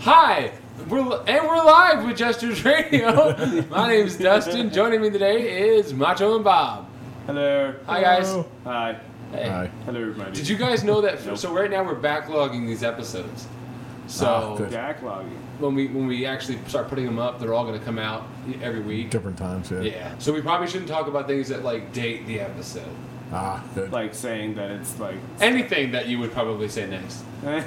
Hi, we're live with Jester's Radio. My name is Dustin. Joining me today is Macho and Bob. Hello. Hi guys. Hi. Hey. Hi. Hello, everybody. Did you guys know that? Nope. So right now we're backlogging these episodes. So good. Backlogging. when we actually start putting them up, they're all going to come out every week. Different times, yeah. Yeah. So we probably shouldn't talk about things that like date the episode. Good. Like saying that it's like. Anything that you would probably say next.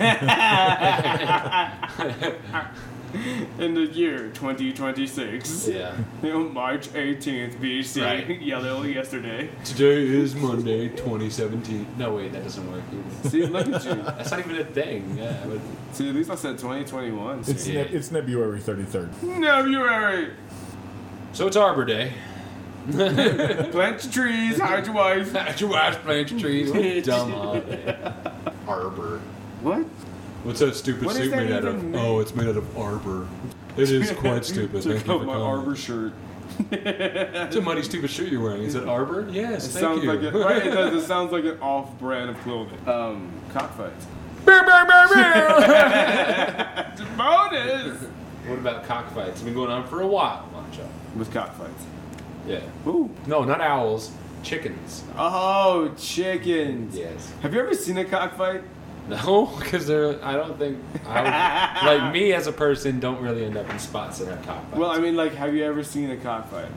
In the year 2026. Yeah. March 18th, BC. Right. Yellow yesterday. Today is Monday, 2017. No, wait, that doesn't work either. See, look at you. That's not even a thing. Yeah. But See, at least I said 2021. It's Yeah. it's February 33rd. February. so it's Arbor Day. Plant your trees, hide your wife. At your wife's plant your trees. What a dumb holiday. Arbor. What? What's that stupid What does suit that made out of? even mean? Oh, it's made out of arbor. It is quite stupid. Took Thank you out for my calling. Arbor shirt. It's a muddy, stupid shirt you're wearing. Is it arbor? Yes, It thank sounds you. like it, right? It does. It sounds like an off-brand of clothing. Cockfights. Bonus. What about cockfights? It's been going on for a while, Macho. With cockfights. Yeah. Ooh. No, not owls. Chickens. Oh, chickens. Yes. Have you ever seen a cockfight? No, because they're. I don't think. Like me as a person, don't really end up in spots that have cockfights. Well, I mean, like, have you ever seen a cockfight?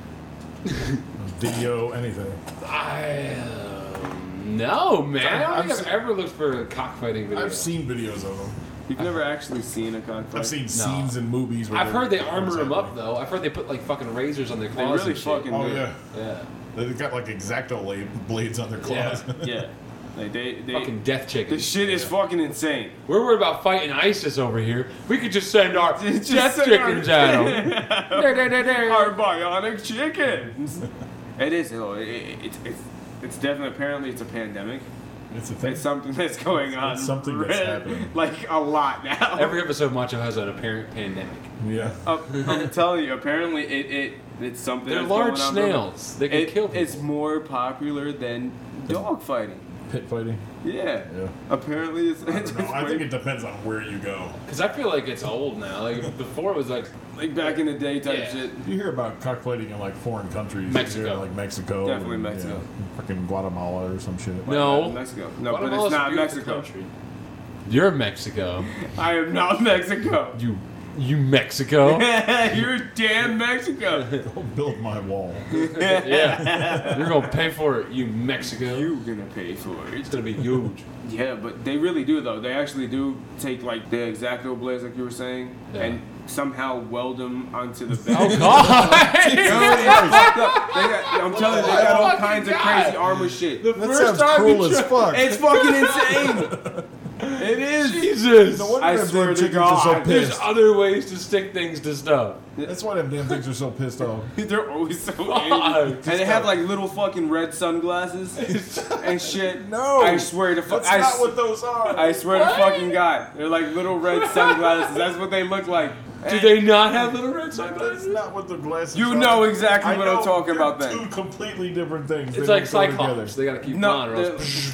Video, anything. No, man. I don't I've think I've ever looked for a cockfighting video. I've seen videos of them. You've never actually seen a cockfight? I've seen scenes in movies. Where I've heard they armor them them up though. I've heard they put like fucking razors on their They claws really and shit. fucking Oh do. yeah, Yeah. they've got like X-Acto blades on their claws. Yeah. Like, they Fucking death chickens. this shit is fucking insane. We're worried about fighting ISIS over here. We could just send our Just death send chickens our- at them. Our bionic chickens. It is. It's definitely. Apparently, it's a pandemic. It's a thing. It's something that's going on. It's something that's happening. Like a lot now. Every episode of Macho has an apparent pandemic. Yeah. I'm telling you. Apparently, it's something. They're that's large going on, bro. snails. They can kill people. It's more popular than dog fighting. Pit fighting. Yeah. Yeah. Apparently, it's. I don't know. I think it depends on where you go. Because I feel like it's old now. Like before it was like like back in the day type Yeah. shit. You hear about cockfighting in like foreign countries. Mexico. You hear, like Mexico. Definitely and, Mexico. Fucking Guatemala or some shit. No. Mexico. No, but Guatemala's it's a not beautiful Mexico. country. You're Mexico. I am not Mexico. You Mexico. You're damn Mexico. Go build my wall. Yeah. You're gonna pay for it, you Mexico. You're gonna pay for It's it. gonna be huge. Yeah, but they really do though. They actually do take like the X-Acto blades, like you were saying, Yeah. and somehow weld them onto the back. Oh God! I'm telling you, they got all kinds of crazy armor shit. The That first sounds time cruel we as fuck. It's fucking insane. It is. Jesus. No wonder I them swear damn to chickens are so God. There's pissed. other ways to stick things to stuff. That's why them damn things are so pissed off. They're always so Fuck. angry. And they have like little fucking red sunglasses and shit. No. I swear to fuck. That's not what those are. I swear to fucking God. They're like little red sunglasses. That's what they look like. Do they not have little red That's sunglasses? not what the glasses You are. know exactly I what I'm know, talking they're about then. Two completely different things. It's They like don't go Cyclops. They gotta keep No, on or else.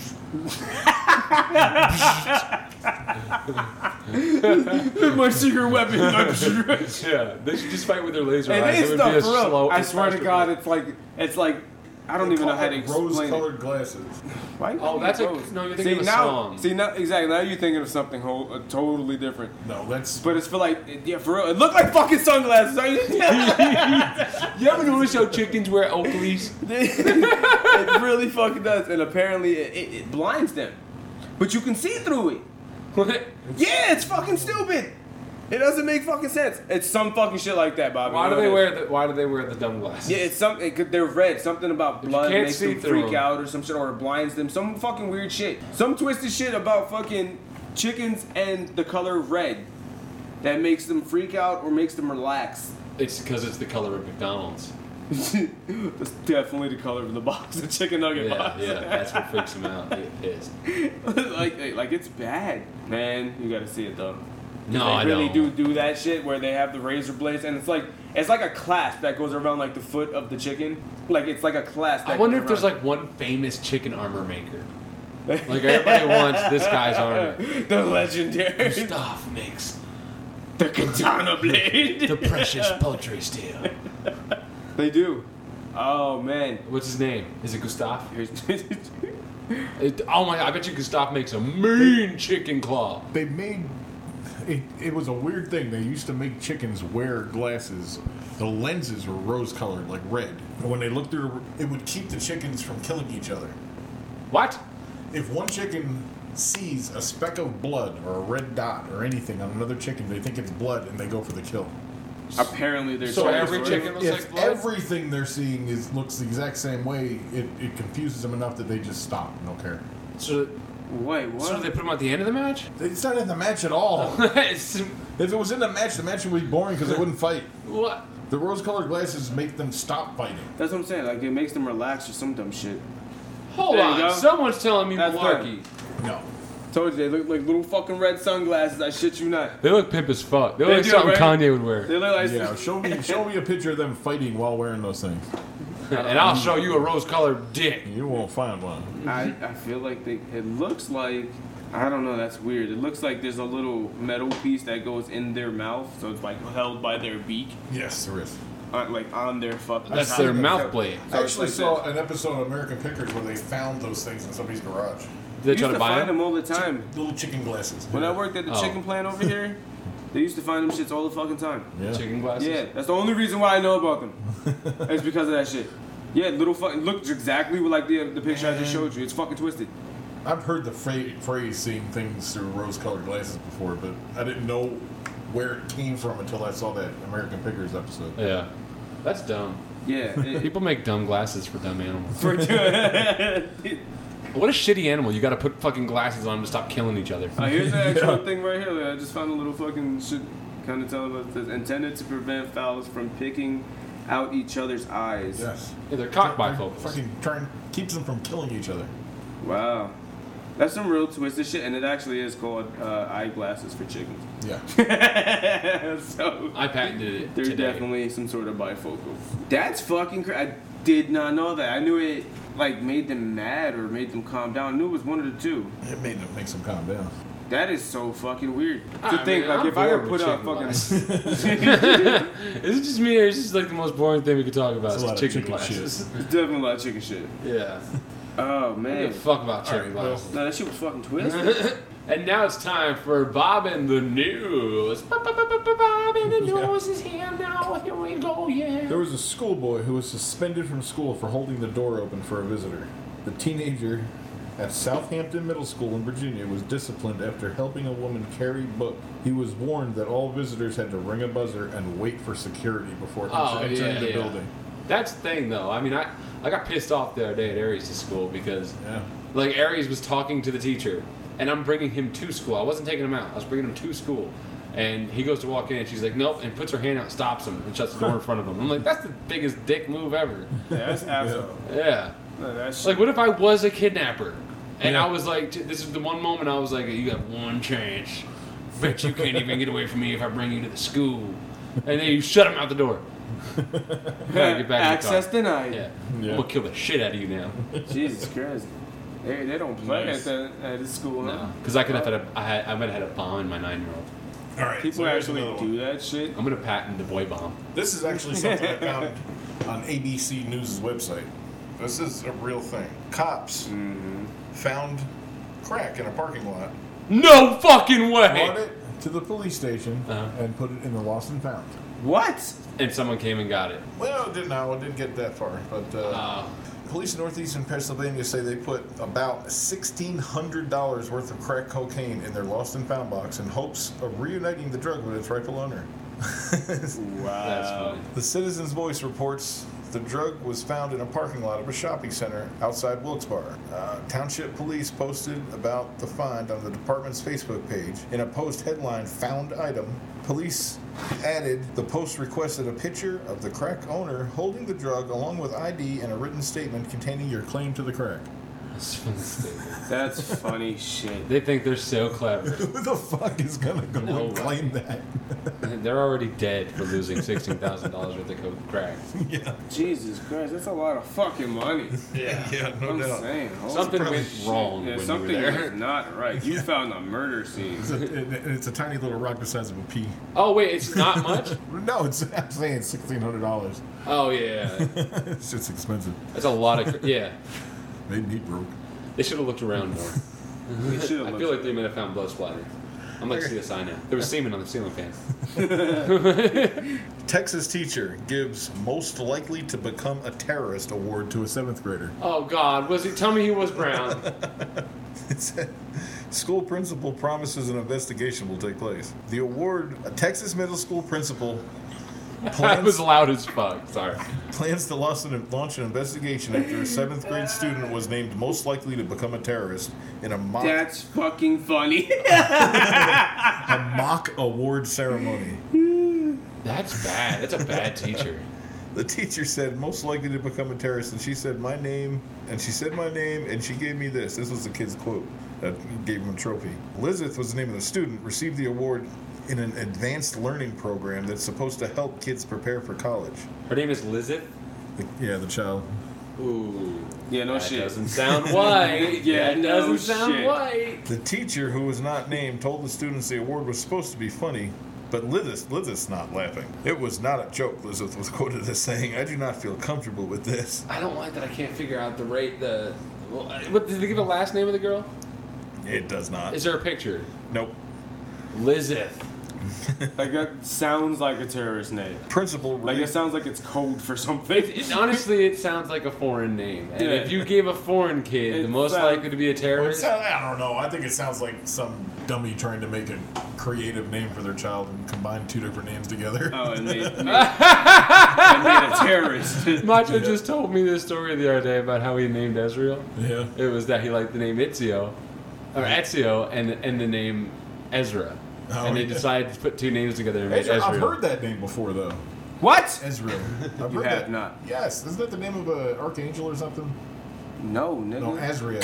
my secret weapon. Yeah, they should just fight with their laser It eyes. is It would stuff be a for real. slow. I swear to God, it's like I don't even know how to explain it. Rose-colored glasses. Why Oh, that's a rose? no. You're thinking of a now, song. See now, exactly. Now you're thinking of something totally different. No, that's. But it's for like, yeah, for real. It looked like fucking sunglasses. You ever notice how chickens wear Oakleys? It really fucking does, and apparently it blinds them. But you can see through it. What? Yeah, it's fucking stupid. It doesn't make fucking sense. It's some fucking shit like that, Bobby. Why You do know they that? wear the Why do they wear the dumb glasses? Yeah, it's something. They're red. Something about blood can't makes see them through freak them. out or some shit, or it blinds them. Some fucking weird shit. Some twisted shit about fucking chickens and the color red that makes them freak out or makes them relax. It's because it's the color of McDonald's. That's definitely the color of the box, the chicken nugget Yeah, box. yeah, that's what freaks them out. They get pissed. like it's bad, man. You gotta see it though. No, they I really don't. do that shit where they have the razor blades, and it's like a clasp that goes around like the foot of the chicken. Like it's like a clasp. That I wonder goes if there's around. like one famous chicken armor maker. Like everybody wants this guy's armor. The legendary. Stuff makes The katana blade. The precious poultry steel. They do. Oh man. What's his name? Is it Gustav? Oh my god, I bet you Gustav makes a mean chicken claw. They made it was a weird thing. They used to make chickens wear glasses. The lenses were rose-colored, like red. And when they looked through, it would keep the chickens from killing each other. What? If one chicken sees a speck of blood or a red dot or anything on another chicken, they think it's blood and they go for the kill. Apparently, there's So every chicken looks If like blood? everything they're seeing looks the exact same way, it confuses them enough that they just stop and don't care. So, Wait, what? so they put him at the end of the match? It's not in the match at all. It's- If it was in the match would be boring because they wouldn't fight. what? The rose-colored glasses make them stop fighting. That's what I'm saying. Like, it makes them relax or some dumb shit. Hold There you on, go. someone's telling me That's malarkey. No. Told you, they look like little fucking red sunglasses. I shit you not. They look pimp as fuck. They They look like do, something right? Kanye would wear. They look like Yeah, show me a picture of them fighting while wearing those things. And I'll show you a rose-colored dick. You won't find one. I feel like it looks like, I don't know, that's weird. It looks like there's a little metal piece that goes in their mouth, so it's like held by their beak, Yes, there is. like on their fucking. That's I've their seen mouth that. blade. I So it's actually like saw this. an episode of American Pickers where they found those things in somebody's garage. Did they Used try to to buy find them? them all the time. Little chicken glasses. When I worked at the Oh. chicken plant over here, they used to find them shits all the fucking time. Yeah. Chicken glasses? Yeah, that's the only reason why I know about them. It's because of that shit. Yeah, little fucking looks exactly like the picture I just showed you. It's fucking twisted. I've heard the phrase seeing things through rose-colored glasses before, but I didn't know where it came from until I saw that American Pickers episode. Yeah. That's dumb. Yeah. People make dumb glasses for dumb animals. For What a shitty animal. You gotta put fucking glasses on them to stop killing each other. Here's the actual thing right here. Like, I just found a little fucking shit kind of telling us this. Intended to prevent fowls from picking out each other's eyes. Yes. Yeah, they're cock They're bifocals. Fucking keeps them from killing each other. Wow. That's some real twisted shit, and it actually is called eyeglasses for chickens. Yeah. So I patented it there's today. definitely some sort of bifocal. That's fucking crazy. I did not know that. I knew it like made them mad or made them calm down. I knew it was one of the two. It makes them calm down. That is so fucking weird to I think. mean, Like I'm if I were bored put with out chicken fucking. glasses. Is it just me or is this like the most boring thing we could talk about? It's a Is lot of chicken chicken glasses. It's definitely a lot of chicken shit. Yeah. Oh I don't man. give a fuck about chicken Alright, well, glasses. No, that shit was fucking twisted. And now it's time for Bob in the News. Bob in the News is here now. Here we go, yeah. There was a schoolboy who was suspended from school for holding the door open for a visitor. The teenager at Southampton Middle School in Virginia was disciplined after helping a woman carry book. He was warned that all visitors had to ring a buzzer and wait for security before entering the building. That's the thing, though. I mean, I got pissed off the other day at Aries' school because, Yeah. like, Aries was talking to the teacher, and I'm bringing him to school. I wasn't taking him out. I was bringing him to school. And he goes to walk in, and she's like, nope, and puts her hand out, stops him, and shuts the door in front of him. I'm like, that's the biggest dick move ever. Yeah, that's asshole. Yeah. No, that's Like, what if I was a kidnapper? And Yeah. I was like, this is the one moment I was like, you have one chance. Bet you can't even get away from me if I bring you to the school. And then you shut him out the door. Gotta get back access in the car. denied. Yeah. Yeah. I'm gonna kill the shit out of you now. Jesus Christ. They don't play Nice. at the school. Huh? No. Because I could have had I might have had a bomb in my 9-year-old. All right. People so here's actually another do one. that shit. I'm gonna patent the boy bomb. This is actually something I found on ABC News' website. This is a real thing. Cops found crack in a parking lot, No fucking brought way! it to the police station, Uh-huh. and put it in the lost and found. What? And someone came and got it. Well, it didn't get that far, but police in northeastern Pennsylvania say they put about $1,600 worth of crack cocaine in their lost and found box in hopes of reuniting the drug with its rightful owner. Wow. That's funny. The Citizen's Voice reports the drug was found in a parking lot of a shopping center outside Wilkes-Barre. Township police posted about the find on the department's Facebook page. In a post headline, "Found Item," police added the post requested a picture of the crack owner holding the drug along with ID and a written statement containing your claim to the crack. That's fucking stupid. That's funny shit. They think they're so clever. Who the fuck is gonna go and claim that? They're already dead for losing $16,000 worth of crack. Yeah. Jesus Christ, that's a lot of fucking money. Yeah, no I'm doubt. saying. Holy Something shit. went wrong Yeah, when something you were there. was not right. You found a murder scene. It's a tiny little rock the size of a pea. Oh wait, it's not much. No, I'm saying $1,600. Oh yeah, It's just expensive. that's a lot of yeah. Made me broke. They should have looked around more. We should've I looked feel like they might have found blood splatter. I'm like CSI now. There was semen on the ceiling fan. Texas teacher gives most likely to become a terrorist award to a 7th grader. Oh God, was he? Tell me he was brown. It said, school principal promises an investigation will take place. The award, a Texas middle school principal That was loud as fuck. Sorry. plans to launch an investigation after a 7th grade student was named most likely to become a terrorist in a mock That's fucking funny. award ceremony. That's bad. That's a bad teacher. The teacher said most likely to become a terrorist, and she said my name, and she said my name, and she gave me this. This was the kid's quote that gave him a trophy. Elizabeth was the name of the student, received the award in an advanced learning program that's supposed to help kids prepare for college. Her name is Lizette. The child. Ooh. Yeah, no That shit. doesn't sound white. Yeah, That no doesn't sound shit. white. The teacher, who was not named, told the students the award was supposed to be funny, but Liz's not laughing. It was not a joke, Lizith was quoted as saying, I do not feel comfortable with this. I don't like that I can't figure out the rate. What did they give a last name of the girl? It does not. Is there a picture? Nope. Lizeth. Like that sounds like a terrorist name. Principal Like it sounds like it's code for something. Honestly, it sounds like a foreign name. And Yeah. if you gave a foreign kid It the most sounds- likely to be a terrorist, I don't know. I think it sounds like some dummy trying to make a creative name for their child and combine 2 different names together. Oh, and made a terrorist. Macho just told me this story the other day about how he named Ezreal. Yeah. It was that he liked the name Ezio, and the name Ezra. Oh, and they yeah. decided to put 2 names together and make Ezreal. I've heard that name before, though. What? Ezreal. I've You heard have that. not. Yes. Isn't that the name of an archangel or something? No, nigga. No, Ezreal.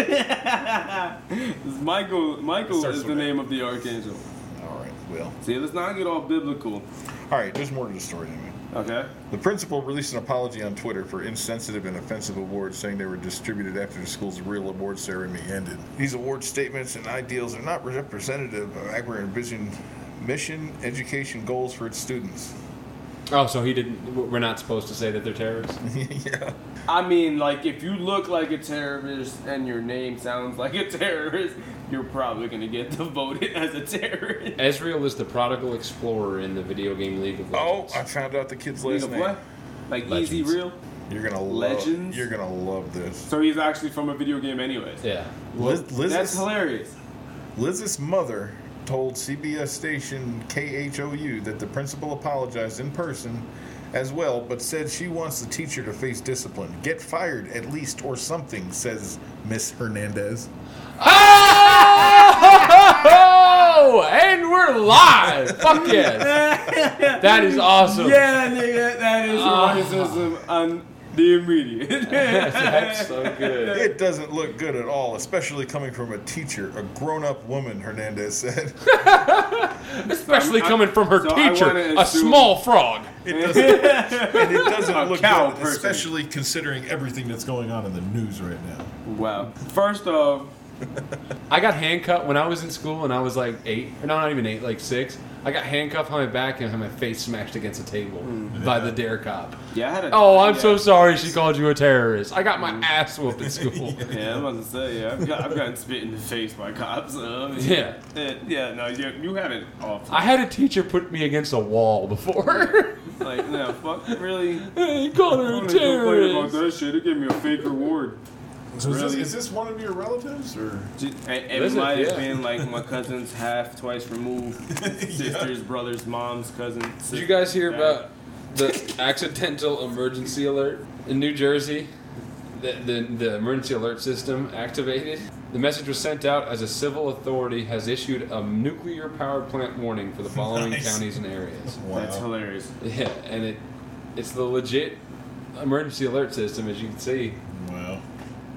Michael Starts is the with name of the archangel. All right, well. See, let's not get all biblical. All right, there's more to the story anyway. Okay. The principal released an apology on Twitter for insensitive and offensive awards, saying they were distributed after the school's real award ceremony ended. These award statements and ideals are not representative of Akron Vision mission, education goals for its students. Oh, so he didn't. We're not supposed to say that they're terrorists. Yeah. I mean, like, if you look like a terrorist and your name sounds like a terrorist, you're probably going to get voted as a terrorist. Ezreal is the prodigal explorer in the video game League of Oh, Legends. I found out the kid's League last of name. what? Like Legends. Easy Real? You're gonna Legends? You're gonna love this. So he's actually from a video game anyways. Yeah. That's hilarious. Liz's mother told CBS station KHOU that the principal apologized in person as well, but said she wants the teacher to face discipline. Get fired at least or something, says Miss Hernandez. Oh! And we're live! Fuck yes! That is awesome. Yeah, nigga, that is racism on the immediate. That's so good. It doesn't look good at all, especially coming from a teacher, a grown-up woman, Hernandez said. Especially coming from her so I teacher, wanna a assume- small frog. And it doesn't A look cow good, person. especially considering everything that's going on in the news right now. Wow. First off, I got handcuffed when I was in school and I was like 8. Or no, not even 8, like 6. I got handcuffed on my back and had my face smashed against a table by the dare cop. yeah, I had a. Oh, I'm yeah. so sorry she called you a terrorist. I got my ass whooped at school. Yeah, I'm about to say, yeah, I've gotten spit in the face by cops. I mean, Yeah. Yeah, no, you had it awful. I had a teacher put me against a wall before. Like, no, fuck, really? He called her a About terrorist. that shit, it gave me a fake reward. So Really? is this one of your relatives, or? It Listen, might have yeah. been like my cousin's half, twice removed, sisters, brothers, mom's, cousin. Did you guys hear about the accidental emergency alert in New Jersey? The emergency alert system activated. The message was sent out as a civil authority has issued a nuclear power plant warning for the following Nice. counties and areas. That's hilarious. Yeah, and it's the legit emergency alert system, as you can see. Wow.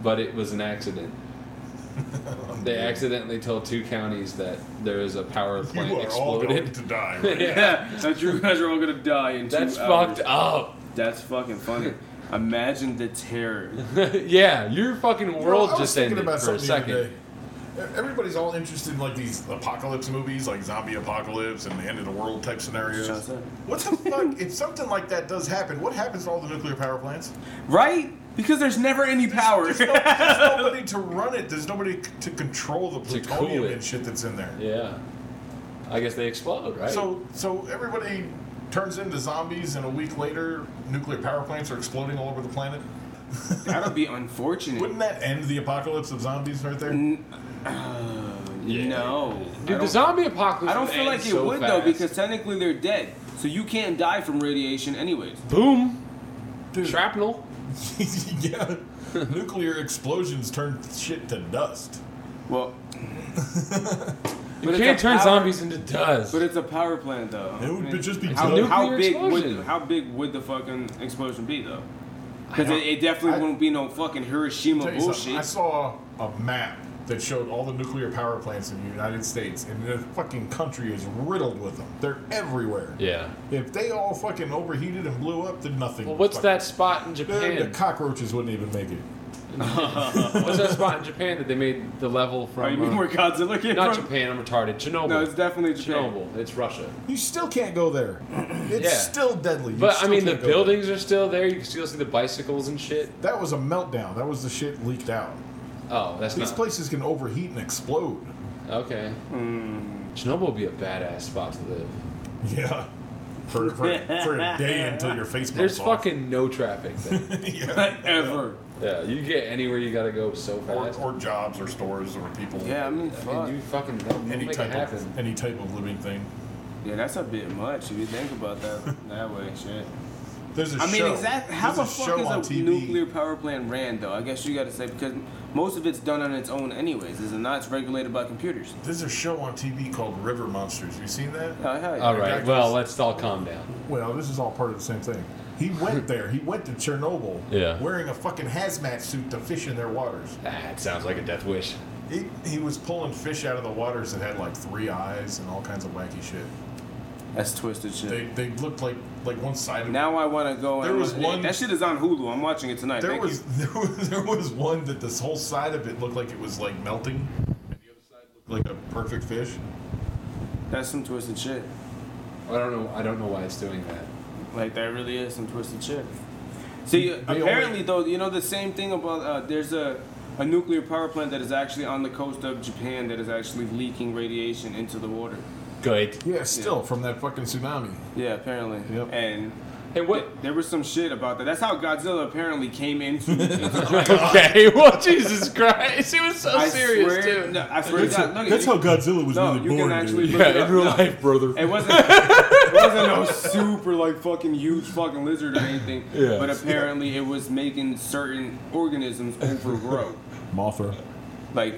but it was an accident. They accidentally told 2 counties that there is a power plant You are all going exploded. to die. Right? Yeah, that you guys are all gonna die in 2 hours. That's fucked up. That's fucking funny. Imagine the terror. Yeah, your fucking world I was just thinking ended about for a something the other second. day. Everybody's all interested in like these apocalypse movies, like zombie apocalypse and the end of the world type scenarios. Just that. What the fuck? If something like that does happen, what happens to all the nuclear power plants? Right? Because there's never any power. There's nobody to run it. There's nobody to control the To cool plutonium it. and shit that's in there. Yeah. I guess they explode, right? So everybody turns into zombies, and a week later, nuclear power plants are exploding all over the planet. That'll be unfortunate. Wouldn't that end the apocalypse of zombies right there? No. Dude, the zombie apocalypse. I don't would feel end like it so would though, fast. because technically they're dead. So you can't die from radiation anyways. Boom. Dude. Shrapnel. Yeah. Nuclear explosions turn shit to dust. Well, You But it's can't a turn power- zombies into dust. but it's a power plant though. It would just be how, nuclear how big explosion. would how big would the fucking explosion be though? Because I- it definitely I- wouldn't be no fucking Hiroshima Tell you something, bullshit. I saw a map that showed all the nuclear power plants in the United States, and the fucking country is riddled with them. They're everywhere. Yeah. If they all fucking overheated and blew up, then nothing. Well, would what's fucking- that spot in The Japan? cockroaches wouldn't even make it. What's that spot in Japan that they made the level Oh, you from? mean where Godzilla came Not from? Japan. I'm retarded. Chernobyl. No, it's definitely Japan. Chernobyl. It's Russia. You still can't go there. It's Yeah. still deadly. You But I still mean, the can't go there. buildings are still there. You can still see the bicycles and shit. That was a meltdown. That was the shit leaked out. Oh, that's These not places can overheat and explode. okay. Chernobyl would be a badass spot to live. Yeah. For a day until your face There's melts off. fucking no traffic there. Yeah. Ever. Yeah, you get anywhere you gotta go so fast. Or jobs or stores or people. Yeah, I mean, I fuck. mean, you fucking don't Any make it type happen. of any type of living thing. Yeah, that's a bit much if you think about that way. Shit. There's a I mean, show. exactly. How the There's fuck show on is a TV. nuclear power plant ran though? I guess you got to say because most of it's done on its own anyways. Is it not? It's regulated by computers. There's a show on TV called River Monsters. You seen that? Oh, hell yeah. All guy right. goes- Well, let's all calm down. Well, this is all part of the same thing. He went there. He went to Chernobyl. Yeah. Wearing a fucking hazmat suit to fish in their waters. That sounds like a death wish. He was pulling fish out of the waters that had like 3 eyes and all kinds of wacky shit. That's twisted shit. They looked like one side of Now I want to go. There and was one- That shit is on Hulu. I'm watching it tonight. There Thank was, there was one that this whole side of it looked like it was like melting, and the other side looked like a perfect fish. you. That's some twisted shit. I don't know. I don't know why it's doing that. Like that really is some twisted shit. See, They apparently only- though, you know the same thing about there's a nuclear power plant that is actually on the coast of Japan that is actually leaking radiation into the water. Good. Yeah, still from that fucking tsunami. Yeah, apparently. Yep. And Hey, what? there was some shit about that. That's how Godzilla apparently came into. Okay. Well, Jesus Christ, he was so I serious swear, too. no, I swear to God, look, That's how Godzilla was no, really you born. can actually dude. look it Yeah, up. in real No. life, brother. It wasn't no super like fucking huge fucking lizard or anything. Yeah. But apparently it was making certain organisms overgrow. Mothra. Like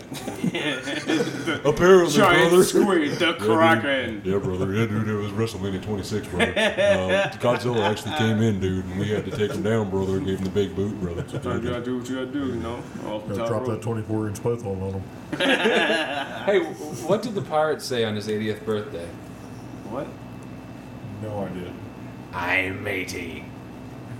Apparently, giant squid, the kraken. Yeah, brother. Yeah, dude, it was WrestleMania 26, brother. Godzilla actually came in, dude, and we had to take him down, brother. Gave him the big boot, brother. Sometimes you gotta do what you gotta do, you know. Off the Gotta top drop rope. that 24-inch python on him. Hey, what did the pirate say on his 80th birthday? What? No idea. I'm matey. Oh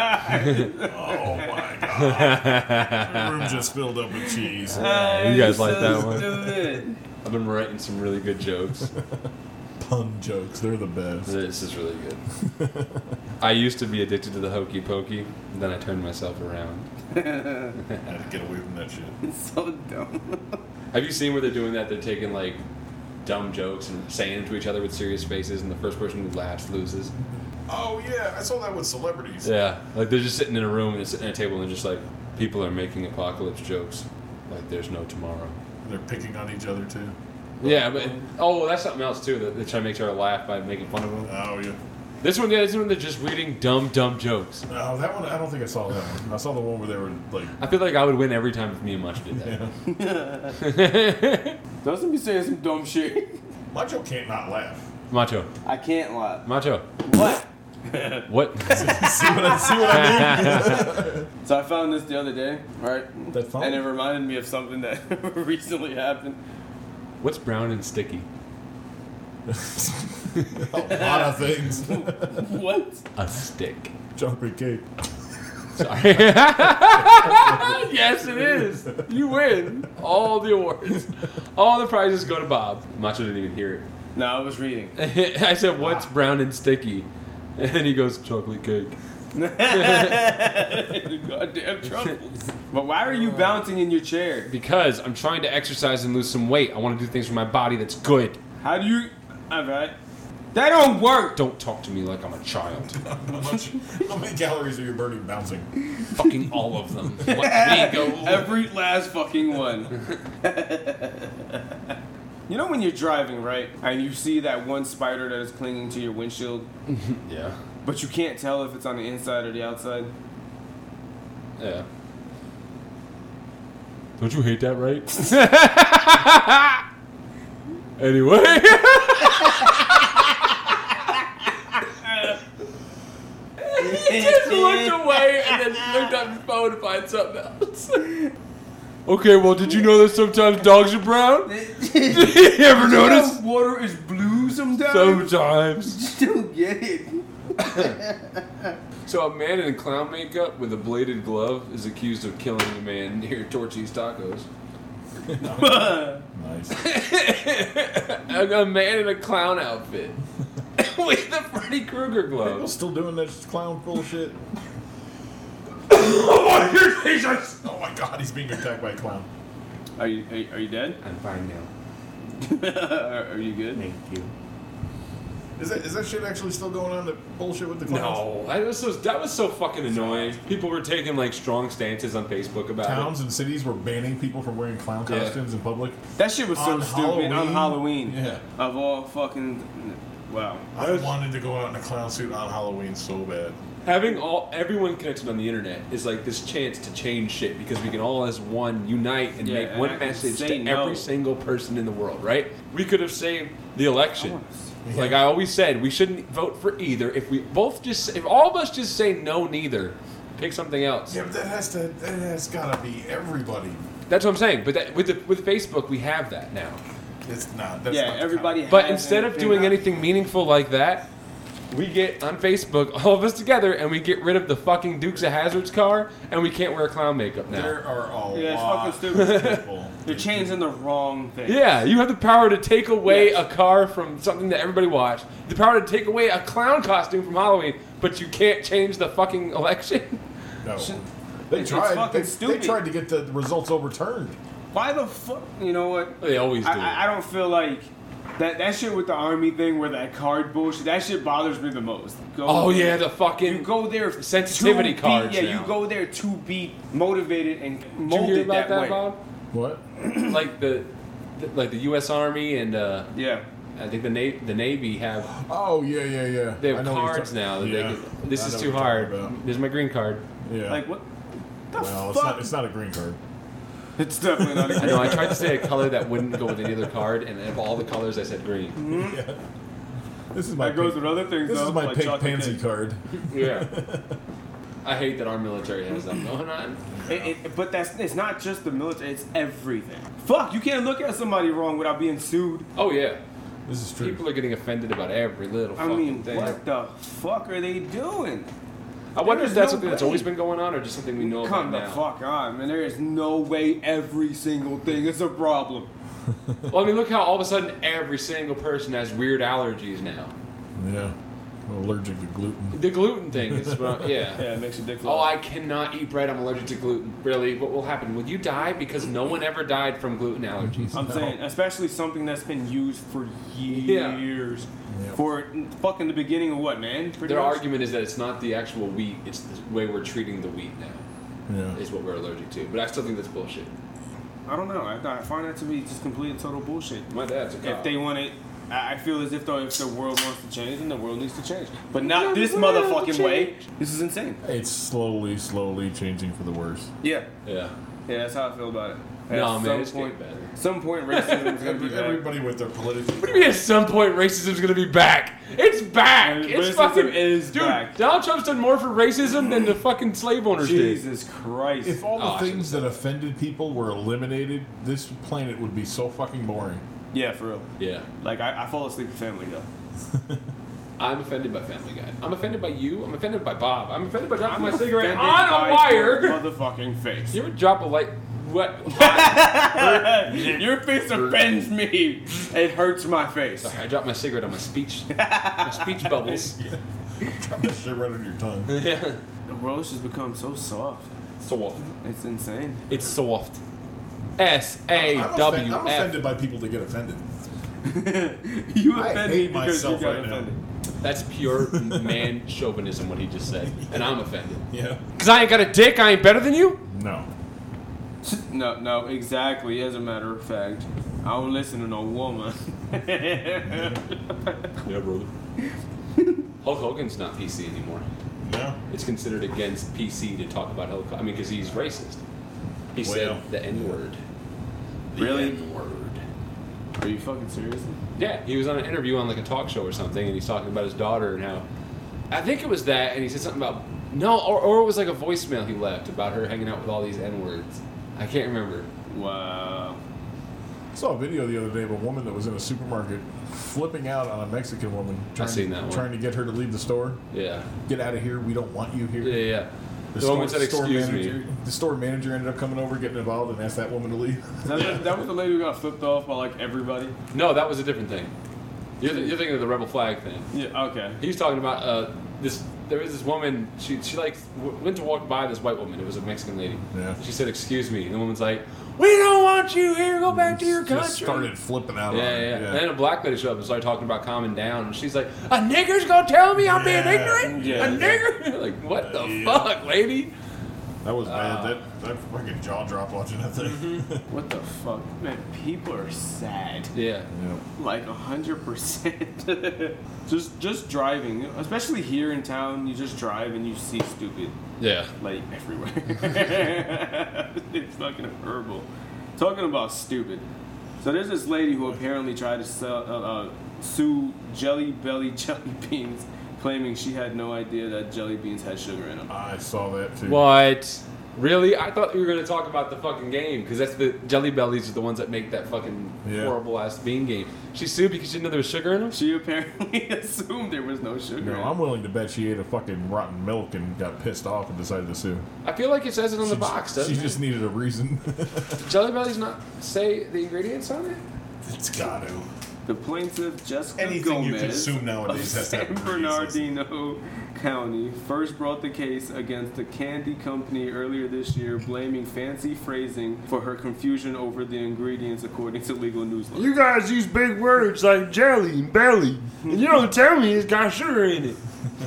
my god. The room just filled up with cheese. You guys like that so one? stupid. I've been writing some really good jokes. Pun jokes, they're the best. This is really good. I used to be addicted to the hokey pokey, and then I turned myself around. I had to get away from that shit. It's so dumb. Have you seen where they're doing that? They're taking like dumb jokes and saying them to each other with serious faces, and the first person who laughs loses. Oh yeah, I saw that with celebrities. Yeah, like they're just sitting in a room and they're sitting at a table and they're just like, people are making apocalypse jokes, like there's no tomorrow. They're picking on each other too. Yeah, but that's something else too. That they try to make sure laugh by making fun of them. Oh yeah. This one, they're just reading dumb jokes. No, that one I don't think I saw that one. I saw the one where they were like, I feel like I would win every time if me and Macho did that. Doesn't be saying some dumb shit. Macho can't not laugh. Macho, I can't lie. Macho, What? What? see what I mean? So I found this the other day, right? That phone? And it reminded me of something that recently happened. What's brown and sticky? A lot of things. What? A stick. Chocolate cake. Sorry. Yes, it is. You win all the awards. All the prizes go to Bob. Macho didn't even hear No, I was reading. it. I said, "What's brown and sticky?" And he goes, "Chocolate cake." Goddamn troubles. But why are you bouncing in your chair? Because I'm trying to exercise and lose some weight. I want to do things for my body that's good. How do you? Alright. That don't work. Don't talk to me like I'm a child. How many calories are you burning bouncing? Fucking all of them. Let me go. Every last fucking one. You know when you're driving, right? And you see that one spider that is clinging to your windshield, Yeah. but you can't tell if it's on the inside or the outside? Yeah. Don't you hate that, right? Anyway. He just looked away and then looked at his phone to find something else. Okay, well, did you know that sometimes dogs are brown? Did you ever notice? Water is blue sometimes? Sometimes. I don't get it. So a man in clown makeup with a bladed glove is accused of killing a man near Torchy's Tacos. Nice. A man in a clown outfit with the Freddy Krueger People glove. still doing that clown bullshit? Oh, here's Jesus! Oh my god, he's being attacked by a clown. Are you dead? I'm fine now. Are you good? Thank you. Is that shit actually still going on? The bullshit with the clowns? No, that was so fucking annoying. People were taking like strong stances on Facebook about Towns and cities were banning people from wearing clown Yeah. costumes in public. That shit was so On stupid on Halloween? Halloween. Yeah. Of all fucking. Wow. I wanted to go out in a clown suit on Halloween so bad. Having everyone connected on the internet is like this chance to change shit because we can all as one unite and Yeah, make and one I can message say to no. every single person in the world, right? We could have saved the election. Yeah. Like I always said, we shouldn't vote for either. If all of us just say no, neither, pick something else. Yeah, but that has gotta be everybody. That's what I'm saying. But with Facebook, we have that now. It's not. That's Yeah, not the everybody. But has instead of anything doing on- anything meaningful like that, we get on Facebook, all of us together, and we get rid of the fucking Dukes of Hazzard's car, and we can't wear clown makeup now. There are a Yeah, it's lot fucking stupid. of people. You're changing the wrong thing. Yeah, you have the power to take away Yes. a car from something that everybody watched. The power to take away a clown costume from Halloween, but you can't change the fucking election. No. It's They tried. fucking They stupid. tried to get the results overturned. Why the fuck? You know what? They always do. I don't feel like that shit with the army thing where that card bullshit. That shit bothers me the most. Oh yeah, the You fucking go there sensitivity to cards Be, yeah, now. you go there to be motivated and Did you molded hear about that, way. Bob? What? Like the U.S. Army and Yeah. I think the Navy have Oh yeah. they I have know what you're cards ta- now. That Yeah. they can, this I is know too what you're hard. talking about. There's my green card. Yeah. Like what? The well, fuck? it's not a green card. It's definitely not. I know. I tried to say a color that wouldn't go with any other card, and of all the colors, I said green. Yeah. This is my That goes pink, with other things. this though, is my like pink chocolate pansy cake. card. Yeah. I hate that our military has that going on. But it's not just the military. It's everything. Fuck, you can't look at somebody wrong without being sued. Oh yeah. This is true. People are getting offended about every little I fucking mean, thing. what the fuck are they doing? I wonder if There's that's no something that's way. always been going on, or just something we know Come about the now. fuck on, man. There is no way every single thing is a problem. Well, I mean, look how all of a sudden every single person has weird allergies now. Yeah. I'm allergic to gluten. The gluten thing is, yeah. Yeah, it makes you dick Oh, I cannot eat bread. I'm allergic to gluten. Really? What will happen? Will you die? Because no one ever died from gluten allergies. I'm saying, especially something that's been used for Yeah. years. Yep. For fucking the beginning of what, man? Pretty Their much? argument is that it's not the actual wheat; it's the way we're treating the wheat now. Yeah. Is what we're allergic to. But I still think that's bullshit. I don't know. I find that to be just complete and total bullshit. My dad's a cop. If they want it, I feel as if though if the world wants to change, then the world needs to change. But not this motherfucking way. This is insane. It's slowly changing for the worse. Yeah. Yeah. Yeah, that's how I feel about it. No, At man, it's some point, getting better. some point racism is gonna be bad. Everybody with their political. What do you mean at some point racism's gonna be back? It's back. And It's racism fucking is dude. back. Donald Trump's done more for racism than the fucking slave owners did. Jesus Christ. If all the Oh, I things shouldn't that offended people were eliminated, this planet would be so fucking boring. Yeah, for real. Yeah. Like, I fall asleep with Family Guy. I'm offended by Family Guy. I'm offended by you. I'm offended by Bob. I'm offended by dropping my I'm cigarette offended on by a wire. your motherfucking face. You ever drop a light? What? Your face offends me. It hurts my face. Sorry, I dropped my cigarette on my speech bubbles. Drop that shit right on your tongue. Yeah. The world's just become so soft. Soft. It's insane. It's soft. I'm SAWF. offended by people that get offended. You I offend me hate because you myself got right now. offended. That's pure man chauvinism, what he just said. And I'm offended. Yeah. Because I ain't got a dick, I ain't better than you? No. No, exactly. As a matter of fact, I don't listen to no woman. Yeah, brother. Hulk Hogan's not PC anymore. No. It's considered against PC to talk about Hulk. I mean, because he's racist. He Well. said the N-word. The Really? N-word. Are you fucking serious? Yeah, he was on an interview on like a talk show or something, and he's talking about his daughter and how. I think it was that, and he said something about or it was like a voicemail he left about her hanging out with all these N-words. I can't remember. Wow. I saw a video the other day of a woman that was in a supermarket flipping out on a Mexican woman seen that one. trying to get her to leave the store. Yeah. Get out of here. We don't want you here. Yeah. The woman said, "Excuse me." The store manager ended up coming over, getting involved, and asked that woman to leave. That was the lady who got flipped off by like everybody. No, that was a different thing. You're thinking of the rebel flag thing. Yeah. Okay. He's talking about this. There was this woman. She like went to walk by this white woman. It was a Mexican lady. Yeah. She said, "Excuse me," and the woman's like, "We don't want you here. Go back to your country." Just started flipping out on Yeah, her. yeah. And then a black lady showed up and started talking about calming down. And she's like, "A nigger's gonna tell me I'm being Yeah. ignorant? Yeah. A nigger?" Like, what the fuck, lady? That was bad. That fucking jaw drop watching that thing. What the fuck, man? People are sad. Yeah. Yeah. Like 100%. just driving, especially here in town. You just drive and you see stupid Yeah. like everywhere. It's fucking horrible. Talking about stupid. So there's this lady who apparently tried to sue Jelly Belly Jelly Beans, claiming she had no idea that jelly beans had sugar in them. I saw that too. What? Really? I thought we were gonna talk about the fucking game because that's the Jelly Bellies are the ones that make that fucking Yeah. horrible ass bean game. She sued because she didn't know there was sugar in them. She apparently assumed there was no sugar. No, in I'm willing to bet she ate a fucking rotten milk and got pissed off and decided to sue. I feel like it says it on the box, doesn't She it? just needed a reason. Did Jelly Bellies not say the ingredients on it? It's got to. The plaintiff, Jessica Anything you Gomez consume nowadays of has to have San ingredients. Bernardino County, first brought the case against the candy company earlier this year, blaming fancy phrasing for her confusion over the ingredients, according to legal newsletter. You guys use big words like jelly and belly, and you don't tell me it's got sugar in it.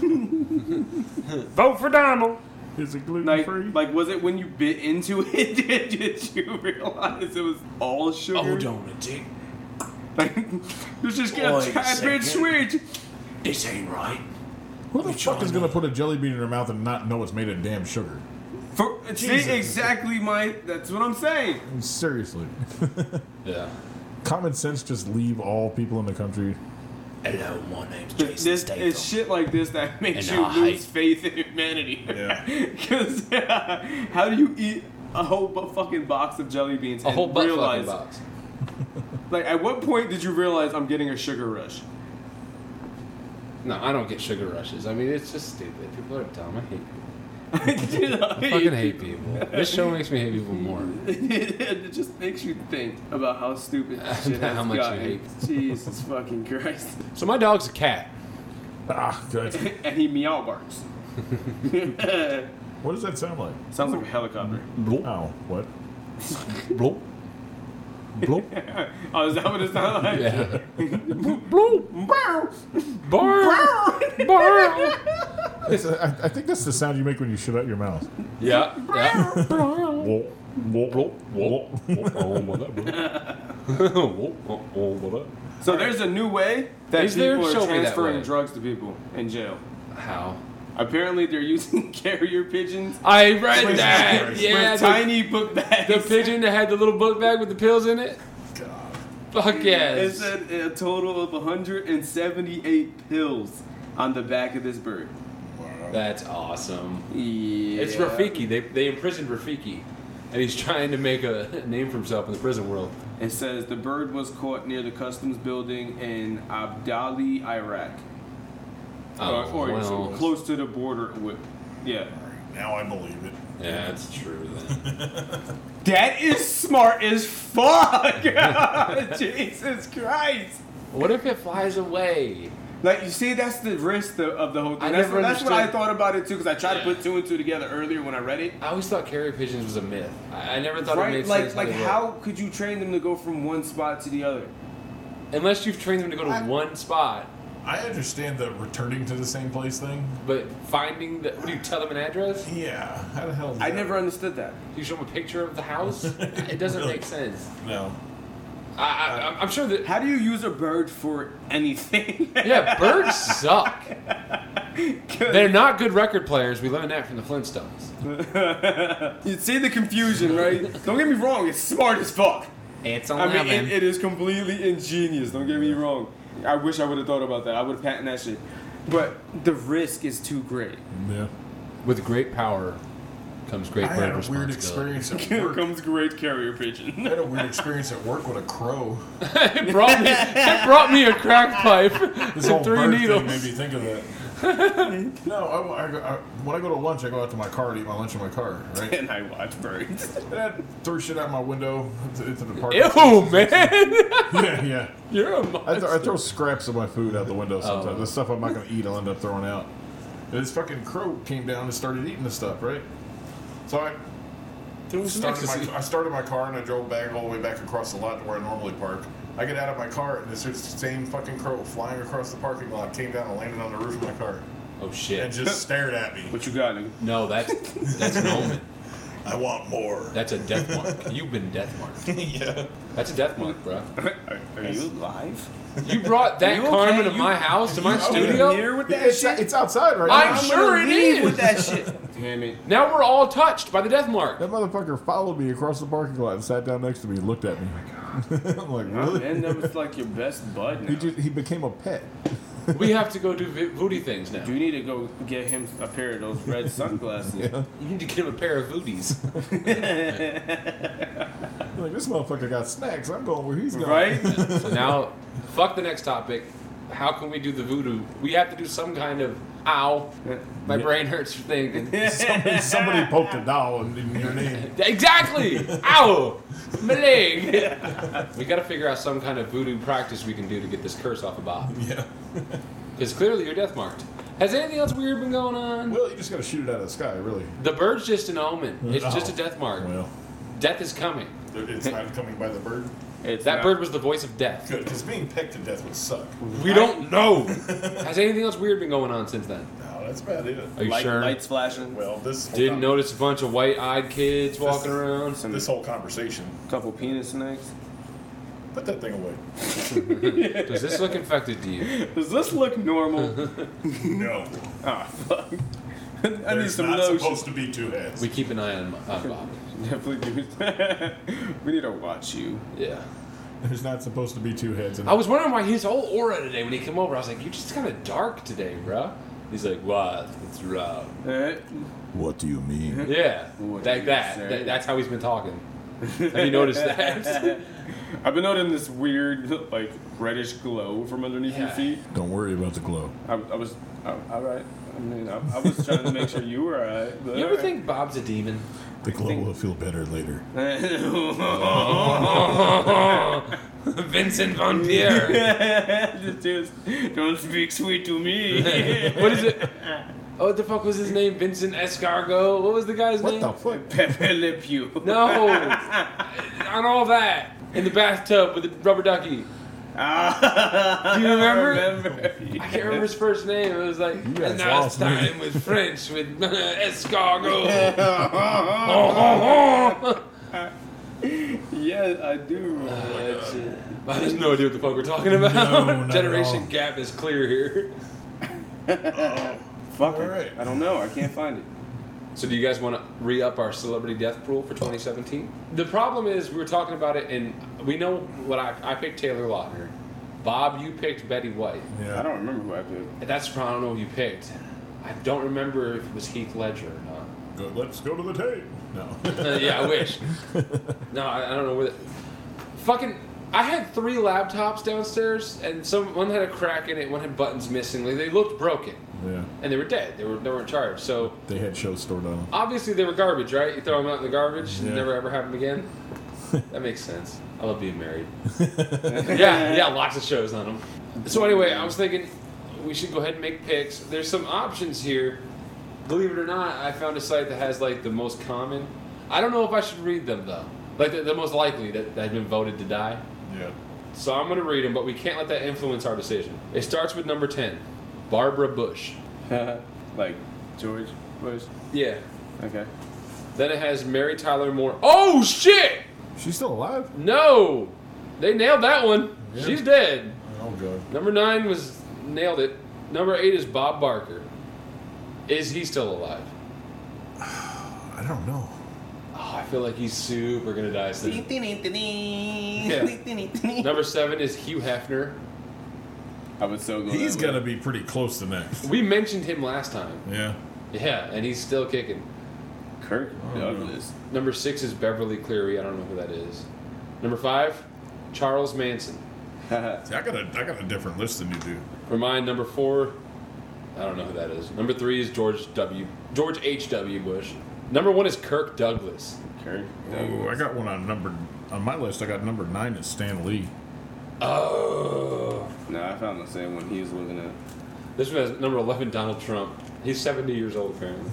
Vote for Donald. Is it gluten Like, free? like, was it when you bit into it did you realize it was all sugar? on a dick. Like, this just got Wait a a tad bit second. sweet. This ain't right. Who the fuck is gonna put a jelly bean in their mouth and not know it's made of damn sugar? See, Jesus. exactly that's what I'm saying. Seriously. Yeah. Common sense just leave all people in the country. Hello, my name's This it's shit like this that makes And you I lose hate- faith in humanity. Yeah. Because how do you eat a whole fucking box of jelly beans A and whole butt fucking realize, box. like, at what point did you realize I'm getting a sugar rush? No, I don't get sugar rushes. I mean, it's just stupid. People are dumb. I hate people. You know, I fucking hate people. This show makes me hate people more. It just makes you think about how stupid this shit has How much you gotten. hate. Jesus fucking Christ. So my dog's a cat. Ah, good. And he meow barks. What does that sound like? Sounds like a helicopter. Bloop, Oh, what? bloop, bloop. Oh, is that what it sounds like? Yeah. Bloop. Bark, bark. I think that's the sound you make when you shit out your mouth. Yeah, yeah. Whoa, whoa, Bloop, whoa. Oh, what up, bro? Oh, what up? So there's a new way that Is there? people Show are me that transferring way. drugs to people in jail. How? Apparently, they're using carrier pigeons I read Jesus that. Christ. Yeah, with the, tiny book bags. the pigeon that had the little book bag with the pills in it. Fuck It yes. said a total of 178 pills on the back of this bird. Wow. That's awesome. Yeah. It's Rafiki. They imprisoned Rafiki, and he's trying to make a name for himself in the prison world. It says the bird was caught near the customs building in Abdali, Iraq. Or well. close to the border with. Yeah. Now I believe it. Yeah, that's true then. That is smart as fuck! Jesus Christ! What if it flies away? Like, you see, that's the risk of the whole thing. I That's never what I understood- thought about it too, because I tried to put two and two together earlier when I read it. I always thought carrier pigeons was a myth. I never thought it Right? made Like, sense. like they were. how could you train them to go from one spot to the other? Unless you've trained them to go to one spot, I understand the returning to the same place thing. but finding the. What do you tell them an address? Yeah. How the hell? Is I that? never understood that. Do you show them a picture of the house? It doesn't Really? make sense. No. I'm sure that. How do you use a bird for anything? Yeah, birds suck. They're not good record players. We learned that from the Flintstones. You see the confusion, right? Don't get me wrong, it's smart as fuck. It's I mean, it is completely ingenious, don't get me wrong. I wish I would have thought about that. I would have patented that shit. But the risk is too great. Yeah. With great power comes great I had bird a weird responsibility. experience at Here work. comes great carrier pigeon. I had a weird experience at work with a crow. It brought me a crack pipe This and whole 3 bird needles. thing made me think of that. No, I, when I go to lunch, I go out to my car to eat my lunch in my car, right? And I watch birds. And I throw shit out my window into the parking Ew, man! Yeah, yeah. You're a I monster. throw scraps of my food out the window sometimes. Oh. The stuff I'm not going to eat, I'll end up throwing out. And this fucking crow came down and started eating the stuff, right? So I started my car and I drove back all the way back across the lot to where I normally park. I get out of my car and there's the same fucking crow flying across the parking lot, came down and landed on the roof of my car Oh and shit! just stared at me. What you got, nigga? No, that's an omen. I want more. That's a death mark. You've been death marked. Yeah. That's a death mark, bro. Are you live? You brought that You karma okay? to my house, to my You studio. here with that It's, shit? it's outside right I'm now. sure gonna it leave is. with that shit. Damn it. Now we're all touched by the death mark. That motherfucker followed me across the parking lot and sat down next to me and looked at me. I'm like, Oh, really? man, that was like your best bud now. He became a pet. We have to go do voodoo things now. You need to go get him a pair of those red sunglasses. Yeah. You need to get him a pair of voodies. Like, this motherfucker got snacks. I'm going where he's going. Right? So now, fuck the next topic. How can we do the voodoo? We have to do some kind of ow. My brain hurts for thinking. Somebody poked a doll in your name. Exactly! Ow! My leg! We gotta figure out some kind of voodoo practice we can do to get this curse off of Bob. Yeah. Because clearly you're death marked. Has anything else weird been going on? Well, you just gotta shoot it out of the sky, really. The bird's just an omen. It's just a Oh. death mark. Well, Death is coming. it's not coming by the bird. That bird was the voice of death. Good, because being pecked to death would suck. We don't know. Has anything else weird been going on since then? No, that's about it. Are you sure? Lights flashing. Well, this whole Didn't notice a bunch of white-eyed kids walking around. This whole conversation. Couple penis snakes. Put that thing away. Does this look infected to you? Does this look normal? No. Ah, fuck. I need There's some not lotion. supposed to be two heads. We keep an eye on Bob. Definitely do. We need to watch you. Yeah. There's not supposed to be two heads. I was wondering why his whole aura today when he came over. I was like, "You're just kind of dark today, bro." He's like, "What? What's wrong?" What do you mean? Yeah, What like did you that. say? That's how he's been talking. Have you noticed that? I've been noticing this weird, like, reddish glow from underneath your Yeah. feet. Don't worry about the glow. I was, all right. I mean, I was trying to make sure you were all right. But You ever think Bob's a demon? The glow will feel better later. Vincent Von Pierre. Just don't speak sweet to me. What is it? Oh, what the fuck was his name? Vincent Escargot? What was the guy's What name? the fuck? Pepe Le Pew. No! On all that. In the bathtub with the rubber ducky. Ah, Do you remember? I I can't remember his first name. It was like, guys and now it's lost me." time with French with escargot. Yeah, I do. I have no idea what the fuck we're talking about. No, not at Generation all. gap is clear here. Fuck All it. right. I don't know. I can't find it. So do you guys want to re-up our celebrity death pool for 2017? The problem is we were talking about it, and we know what I picked Taylor Lautner. Bob, you picked Betty White. Yeah. I don't remember who I picked. That's probably, I don't know who you picked. I don't remember if it was Heath Ledger or not. Let's go to the tape. No. Yeah, I wish. No, I don't know where. Fucking, I had 3 laptops downstairs, and one had a crack in it, one had buttons missing. Like, they looked broken, Yeah. and they were dead. They weren't charged. So They had shows stored on them. obviously they were garbage, right? You throw them out in the garbage, and Yeah. never ever have them again. That makes sense. I love being married. yeah, lots of shows on them. So anyway, I was thinking we should go ahead and make picks. There's some options here. Believe it or not, I found a site that has like the most common. I don't know if I should read them though. Like the most likely that have been voted to die. Yeah. So I'm going to read them, but we can't let that influence our decision. It starts with number 10, Barbara Bush. Like George Bush. Yeah. Okay. Then it has Mary Tyler Moore. Oh shit! She's still alive? No, they nailed that one. Yeah. She's dead. Oh, God. Number 9 was nailed it. Number 8 is Bob Barker. Is he still alive? I don't know. Oh, I feel like he's super gonna die soon. Yeah. Number 7 is Hugh Hefner. I would so go. He's that got to way. be pretty close to next. We mentioned him last time. Yeah. Yeah, and he's still kicking. Kirk Douglas. Number 6 is Beverly Cleary. I don't know who that is. Number 5, Charles Manson. See, I got a different list than you do. For mine, number 4, I don't know who that is. Number 3 is George H.W. Bush. Number 1 is Kirk Douglas. Kirk Oh, Douglas. I got one on my list. I got number 9 is Stan Lee. Oh. No, I found the same one he was looking at. This one has number 11, Donald Trump. He's 70 years old, apparently.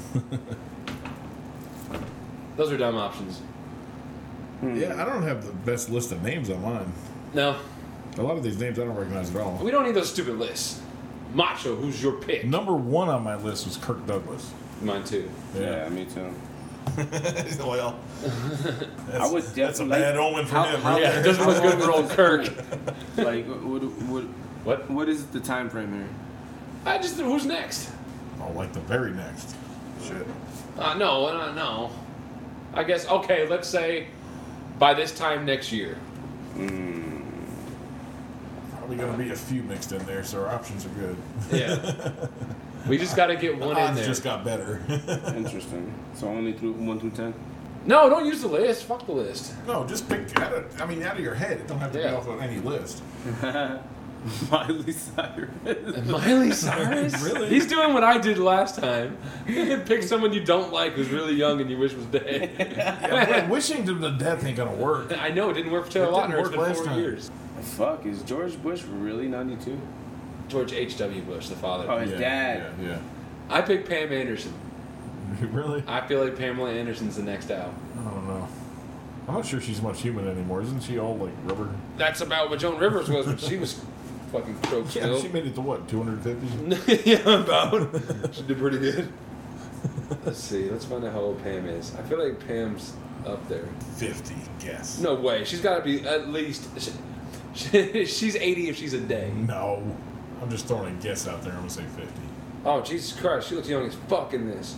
Those are dumb options. Yeah, I don't have the best list of names on mine. No, A lot of these names I don't recognize at all. we don't need those stupid lists. Macho, who's your pick? Number 1 on my list was Kirk Douglas. Mine too. Yeah, me too. Well, I would that's a definitely bad omen for him. how- right Yeah, there. it doesn't look good for old Kirk. like What? what is the time frame here? Who's next? Oh, like the very next. Shit. No. I guess, okay, let's say by this time next year. Probably going to be a few mixed in there, so our options are good. Yeah. We just got to get one in Odds there. just got better. Interesting. So only through 1 through 10. No, don't use the list. Fuck the list. No, just pick out of your head. It don't have to Yeah. be off of any list. Miley Cyrus. Miley Cyrus? Really? He's doing what I did last time. Pick someone you don't like who's really young and you wish was dead. Yeah, but wishing them to death ain't gonna work. I know, it didn't work for Taylor It didn't Lautner. It's work been last 4 time. years. Fuck, is George Bush really 92? George H.W. Bush, the father. Oh, his Yeah, dad. Yeah, I picked Pam Anderson. yeah. Really? I feel like Pamela Anderson's the next out. I don't know. I'm not sure she's much human anymore. Isn't she all like rubber? That's about what Joan Rivers was, but she was fucking croaked Yeah, still. she made it to what, 250? Yeah, about. She did pretty good. Let's see. Let's find out how old Pam is. I feel like Pam's up there. 50, guess. No way. She's got to be at least. She's 80 if she's a day. No. I'm just throwing a guess out there. I'm gonna say 50. Oh, Jesus Christ. She looks young as fuck in this.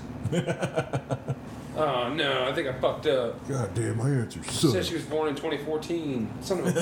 Oh, no. I think I fucked up. God damn, my answer It says she was born in 2014. Son of a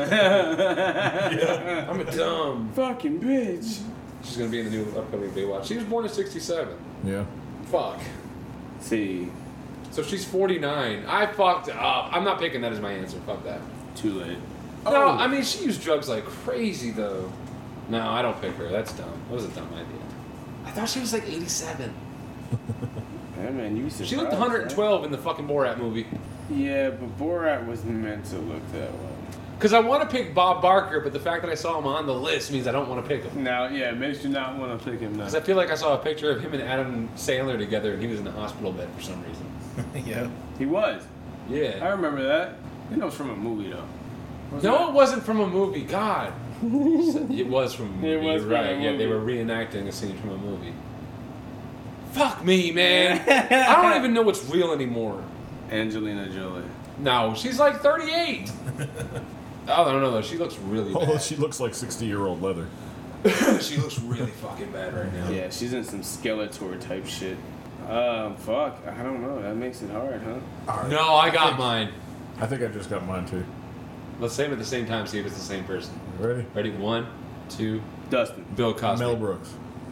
bitch. I'm a dumb. Fucking bitch. She's going to be in the new upcoming Baywatch. She was born in 67. Yeah. Fuck. See, So she's 49. I fucked up. I'm not picking that as my answer. Fuck that. too late. No, Oh. I mean, she used drugs like crazy, though. No, I don't pick her. That's dumb. That was a dumb idea. I thought she was like 87. Yeah, man, you She looked 112 in the fucking Borat movie. Right? Yeah, but Borat was meant to look that way. Because I want to pick Bob Barker, but the fact that I saw him on the list means I don't want to pick him. Now, yeah, it makes you not want to pick him now. Because I feel like I saw a picture of him and Adam Sandler together, and he was in the hospital bed for some reason. Yeah. He was. I Yeah. remember that. I think it was from a movie, though. No, it wasn't from a movie. God. It was from a movie. It was You're from right. a Yeah, they movie. were reenacting a scene from a movie. Fuck me, man. I don't even know what's real anymore. Angelina Jolie. No, she's like 38. I don't know though. She looks really Oh, bad. she looks like 60-year-old leather. She looks really fucking bad right now. Yeah, she's in some Skeletor type shit. Fuck. I don't know. That makes it hard, huh? All right. No, I got mine. I think I just got mine too. Let's say them at the same time. See if it's the same person. Ready? Ready? 1, 2. Dustin. Bill Cosby. Mel Brooks.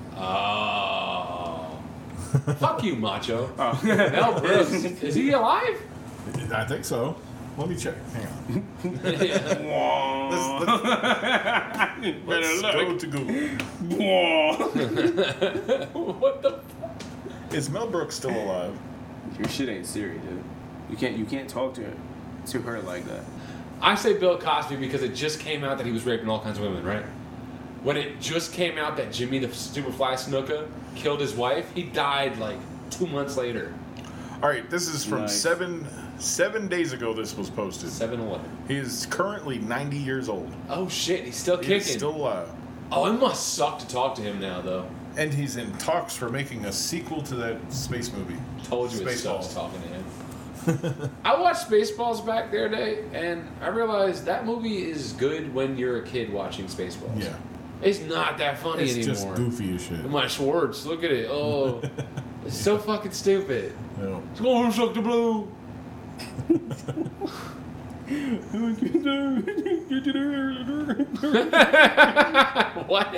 Oh. Fuck you, Macho. Oh. Mel Brooks. Is he alive? I think so. Let me check. Hang on. Let's go to Google. What the? Is Mel Brooks still alive? Your shit ain't Siri, dude. You can't talk to her like that. I say Bill Cosby because it just came out that he was raping all kinds of women, right? When it just came out that Jimmy the Superfly Snuka killed his wife, he died like 2 months later. All right, this is from Nice. 7 days ago. This was posted. 7-Eleven. He is currently 90 years old. Oh shit, he's still He kicking. is still alive. Oh, it must suck to talk to him now, though. And he's in talks for making a sequel to that space movie. Told you it Spaceballs. sucks talking to him. I watched Spaceballs back the other day, and I realized that movie is good when you're a kid watching Spaceballs. Yeah. It's not that funny It's anymore. just goofy as shit. My Schwartz, look at it. Oh, it's so fucking stupid. No. It's going to suck the blue. What?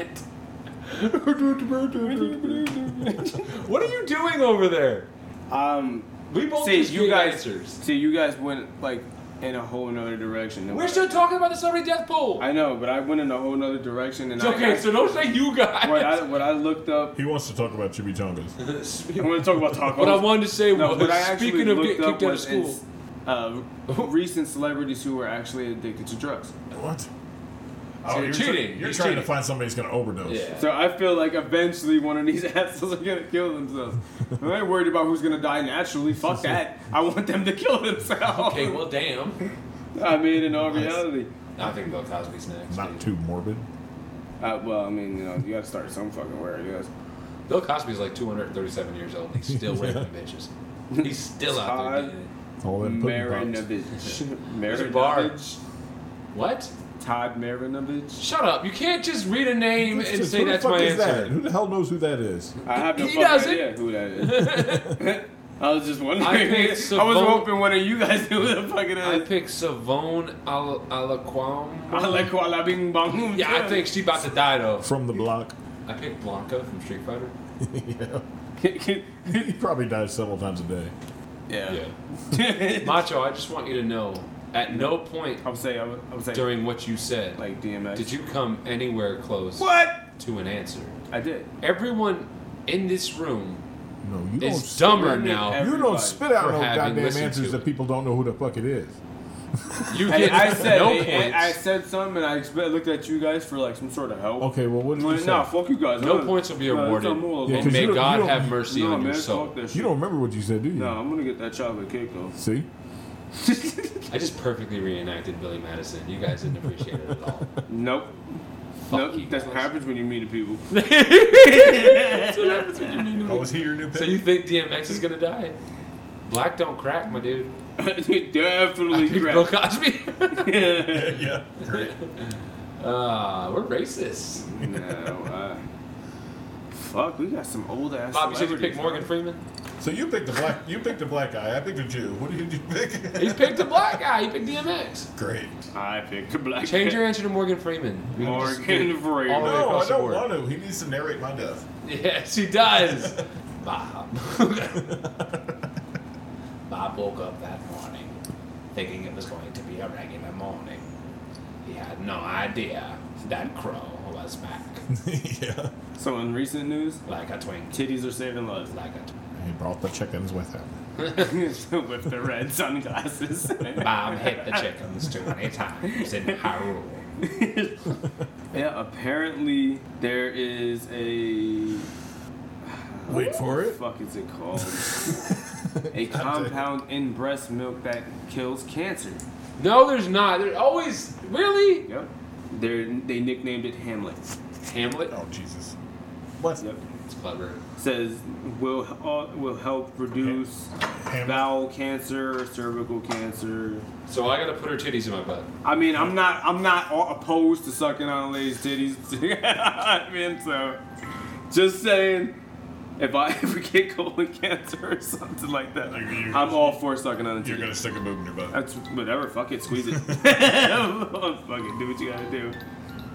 What are you doing over there? We both See, just you gave guys. answers. See, you guys went like in a whole nother direction. than We're what still talking about the celebrity death pool. I know, but I went in a whole nother direction, and Okay, so don't say you guys. what I looked up. He wants to talk about chimichangas. I want to talk about tacos. What I wanted to say No, was, what I actually speaking of looked getting up kicked out of was school, recent celebrities who were actually addicted to drugs. What? So you're cheating. You're He's trying cheating. to find somebody who's going to overdose. yeah. So I feel like eventually one of these assholes are gonna kill themselves. I ain't worried about who's gonna die naturally. Fuck that. I want them to kill themselves. Okay, well, damn. I mean, in all reality. I think Bill Cosby's next. Not dude. too morbid. Well, I mean, you gotta start some fucking where, I guess. Bill Cosby's like 237 years old. And he's still raping bitches. He's still out there Todd getting it. All that pudding pops. Marinovich. There's a bar. Marinovich. What? Todd Marinovich. Shut up. You can't just read a name and say Who the that's fuck my is answer. that? Who the hell knows who that is? I have no He fucking doesn't. idea who that is. I was just wondering. I picked I was Savone- hoping one of you guys knew who the fuck it I is. picked Savone Alaquam. I like Kuala Bing Bong. Yeah, I think she's about to die though. From the block. I picked Blanca from Street Fighter. He probably dies several times a day. Yeah. Macho, I just want you to know, at no point I would say during what you said like DMX. did you come anywhere close What? to an answer. I did. Everyone in this room No, you don't. is dumber Everybody- now. You don't Everybody. spit out For no having goddamn listened answers to that it. people don't know who the fuck it is. You I, get I said no I points. said something and I looked at you guys for like some sort of help. Okay, well, what did you Like, say? nah, fuck you guys. No points will be awarded. Yeah, And 'cause may you don't- God you don't- have mercy no, on your man, soul. fuck that shit. You don't remember what you said, do you? No, I'm gonna get that chocolate cake though. See? I just perfectly reenacted Billy Madison. You guys didn't appreciate it at all. Nope. Fuck Nope. you That's what guys. happens when you meet the people. Oh, was he your new So pick? you think DMX is gonna die? Black don't crack, my dude. I Definitely picked Bill crap. Cosby. Yeah. Great. We're racist. No, fuck, we got some old ass. Bob, you said you celebrities, picked Morgan huh? Freeman? So you picked the black. You picked a black guy. I picked a Jew. What did you pick? He picked a black guy. He picked DMX. Great. I picked a black. Change your answer to Morgan Freeman. We can just get Morgan all the way Freeman. No, I across the don't board. want to. He needs to narrate my death. Yes, he does. Bob. Bob woke up that morning thinking it was going to be a regular morning. He had no idea that Crow was back. Yeah. So in recent news, Like a twink. titties are saving lives. Like a twink. He brought the chickens with him. With the red sunglasses. Bob hit the chickens 20 times in Haru. Yeah, apparently there is a. Wait for it. What the fuck is it called? A compound in breast milk that kills cancer. No, there's not. There's always. Really? Yep. They nicknamed it Hamlet. Hamlet? Oh Jesus. What? Yep. It's clever. Says will help reduce Hamlet. bowel cancer, cervical cancer. So I gotta put her titties in my butt. I mean, I'm not opposed to sucking on a lady's titties. I mean, so just saying, if I ever get colon cancer or something like that, I'm all for sucking on a titty. You're gonna stick a boob in your butt. That's whatever. Fuck it, squeeze it. Fuck it, do what you gotta do.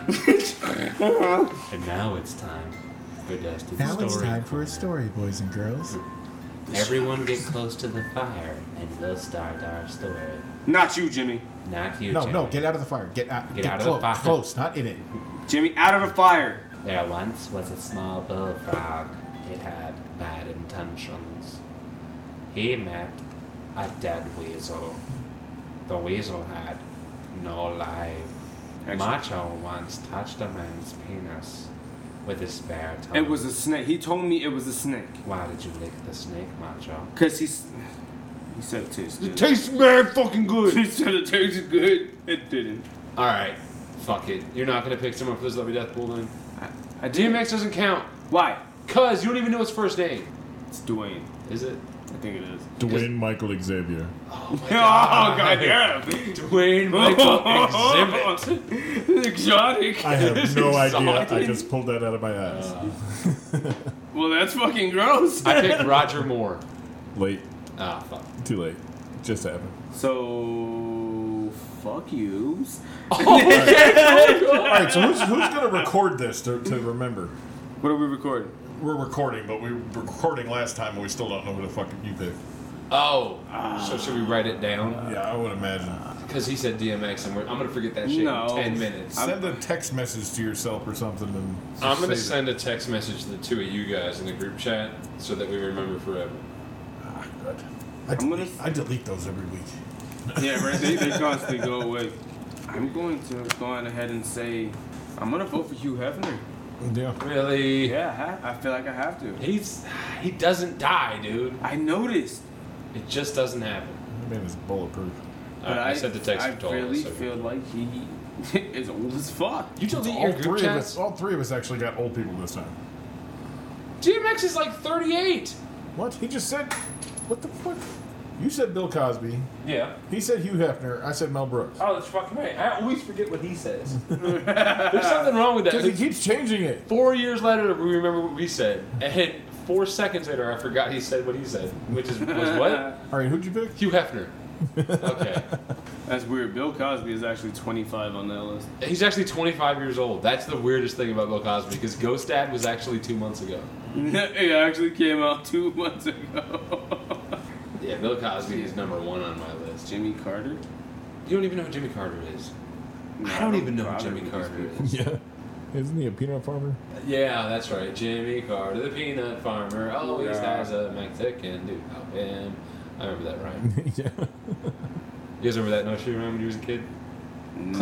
And now it's time for Dustin's Now story. it's time for a story, boys and girls. Everyone get close to the fire and we'll start our story. Not you, Jimmy. Not you, No, Jimmy. no, get out of the fire. Get out. Get out of close, the fire. Close, not in it. Jimmy, out of the fire. There once was a small bullfrog. It had bad intentions. He met a dead weasel. The weasel had no life. Macho once touched a man's penis with his bare tongue. It was a snake. He told me it was a snake. Why did you lick the snake, Macho? Cause he said it tastes good. It tastes very fucking good. He said it tasted good. It didn't. Alright, fuck it. You're not gonna pick someone for this Love Me Death Pool then? I did. DMX doesn't count. Why? Cause you don't even know his first name. It's Dwayne. Is it? I think it is. Dwayne Michael Xavier. Oh my Oh god, yeah. Dwayne Michael Exhibit. Exotic. I have no idea. I Exotic. just pulled that out of my ass. Well, that's fucking gross. I picked Roger Moore. Late. Ah, fuck. Too late. Just happened. So, fuck yous. Alright, so who's going to record this to remember? What are we recording? We're recording, but we were recording last time and we still don't know who the fuck you picked. Oh, so should we write it down? Yeah, I would imagine. Because he said DMX, and I'm gonna forget that shit No. in 10 minutes. Send a text message to yourself or something and just I'm gonna say send a text message to the two of you guys in the group chat so that we remember forever. that. Ah, good. I delete those every week. Yeah, right. They constantly go away. I'm going to go on ahead and say I'm gonna vote for Hugh Hefner. Yeah. Really? Yeah, I feel like I have to. He doesn't die, dude. I noticed, It just doesn't happen. That man is bulletproof. but I sent the text I to all really of us. feel like he is old as fuck. You delete All your group three of chats? us. All three of us actually got old people this time. DMX is like 38. What? He just said. What the fuck? You said Bill Cosby. Yeah. He said Hugh Hefner. I said Mel Brooks. Oh, that's fucking right. I always forget what he says. There's something wrong with that. Because he keeps changing it. 4 years later, we remember what we said. And 4 seconds later, I forgot he said what he said. Which was what? All right, who'd you pick? Hugh Hefner. Okay. That's weird. Bill Cosby is actually 25 on that list. He's actually 25 years old. That's the weirdest thing about Bill Cosby, because Ghost Dad was actually 2 months ago. It actually came out 2 months ago. Yeah, Bill Cosby is number 1 on my list. Jimmy Carter? You don't even know who Jimmy Carter is. No, I don't even know who probably Jimmy was Carter good. is. Yeah. Isn't he a peanut farmer? Yeah, that's right. Jimmy Carter, the peanut farmer, always Yeah. has a Mexican to help him. I remember that rhyme. Yeah. You guys remember that nursery rhyme when you was a kid? No.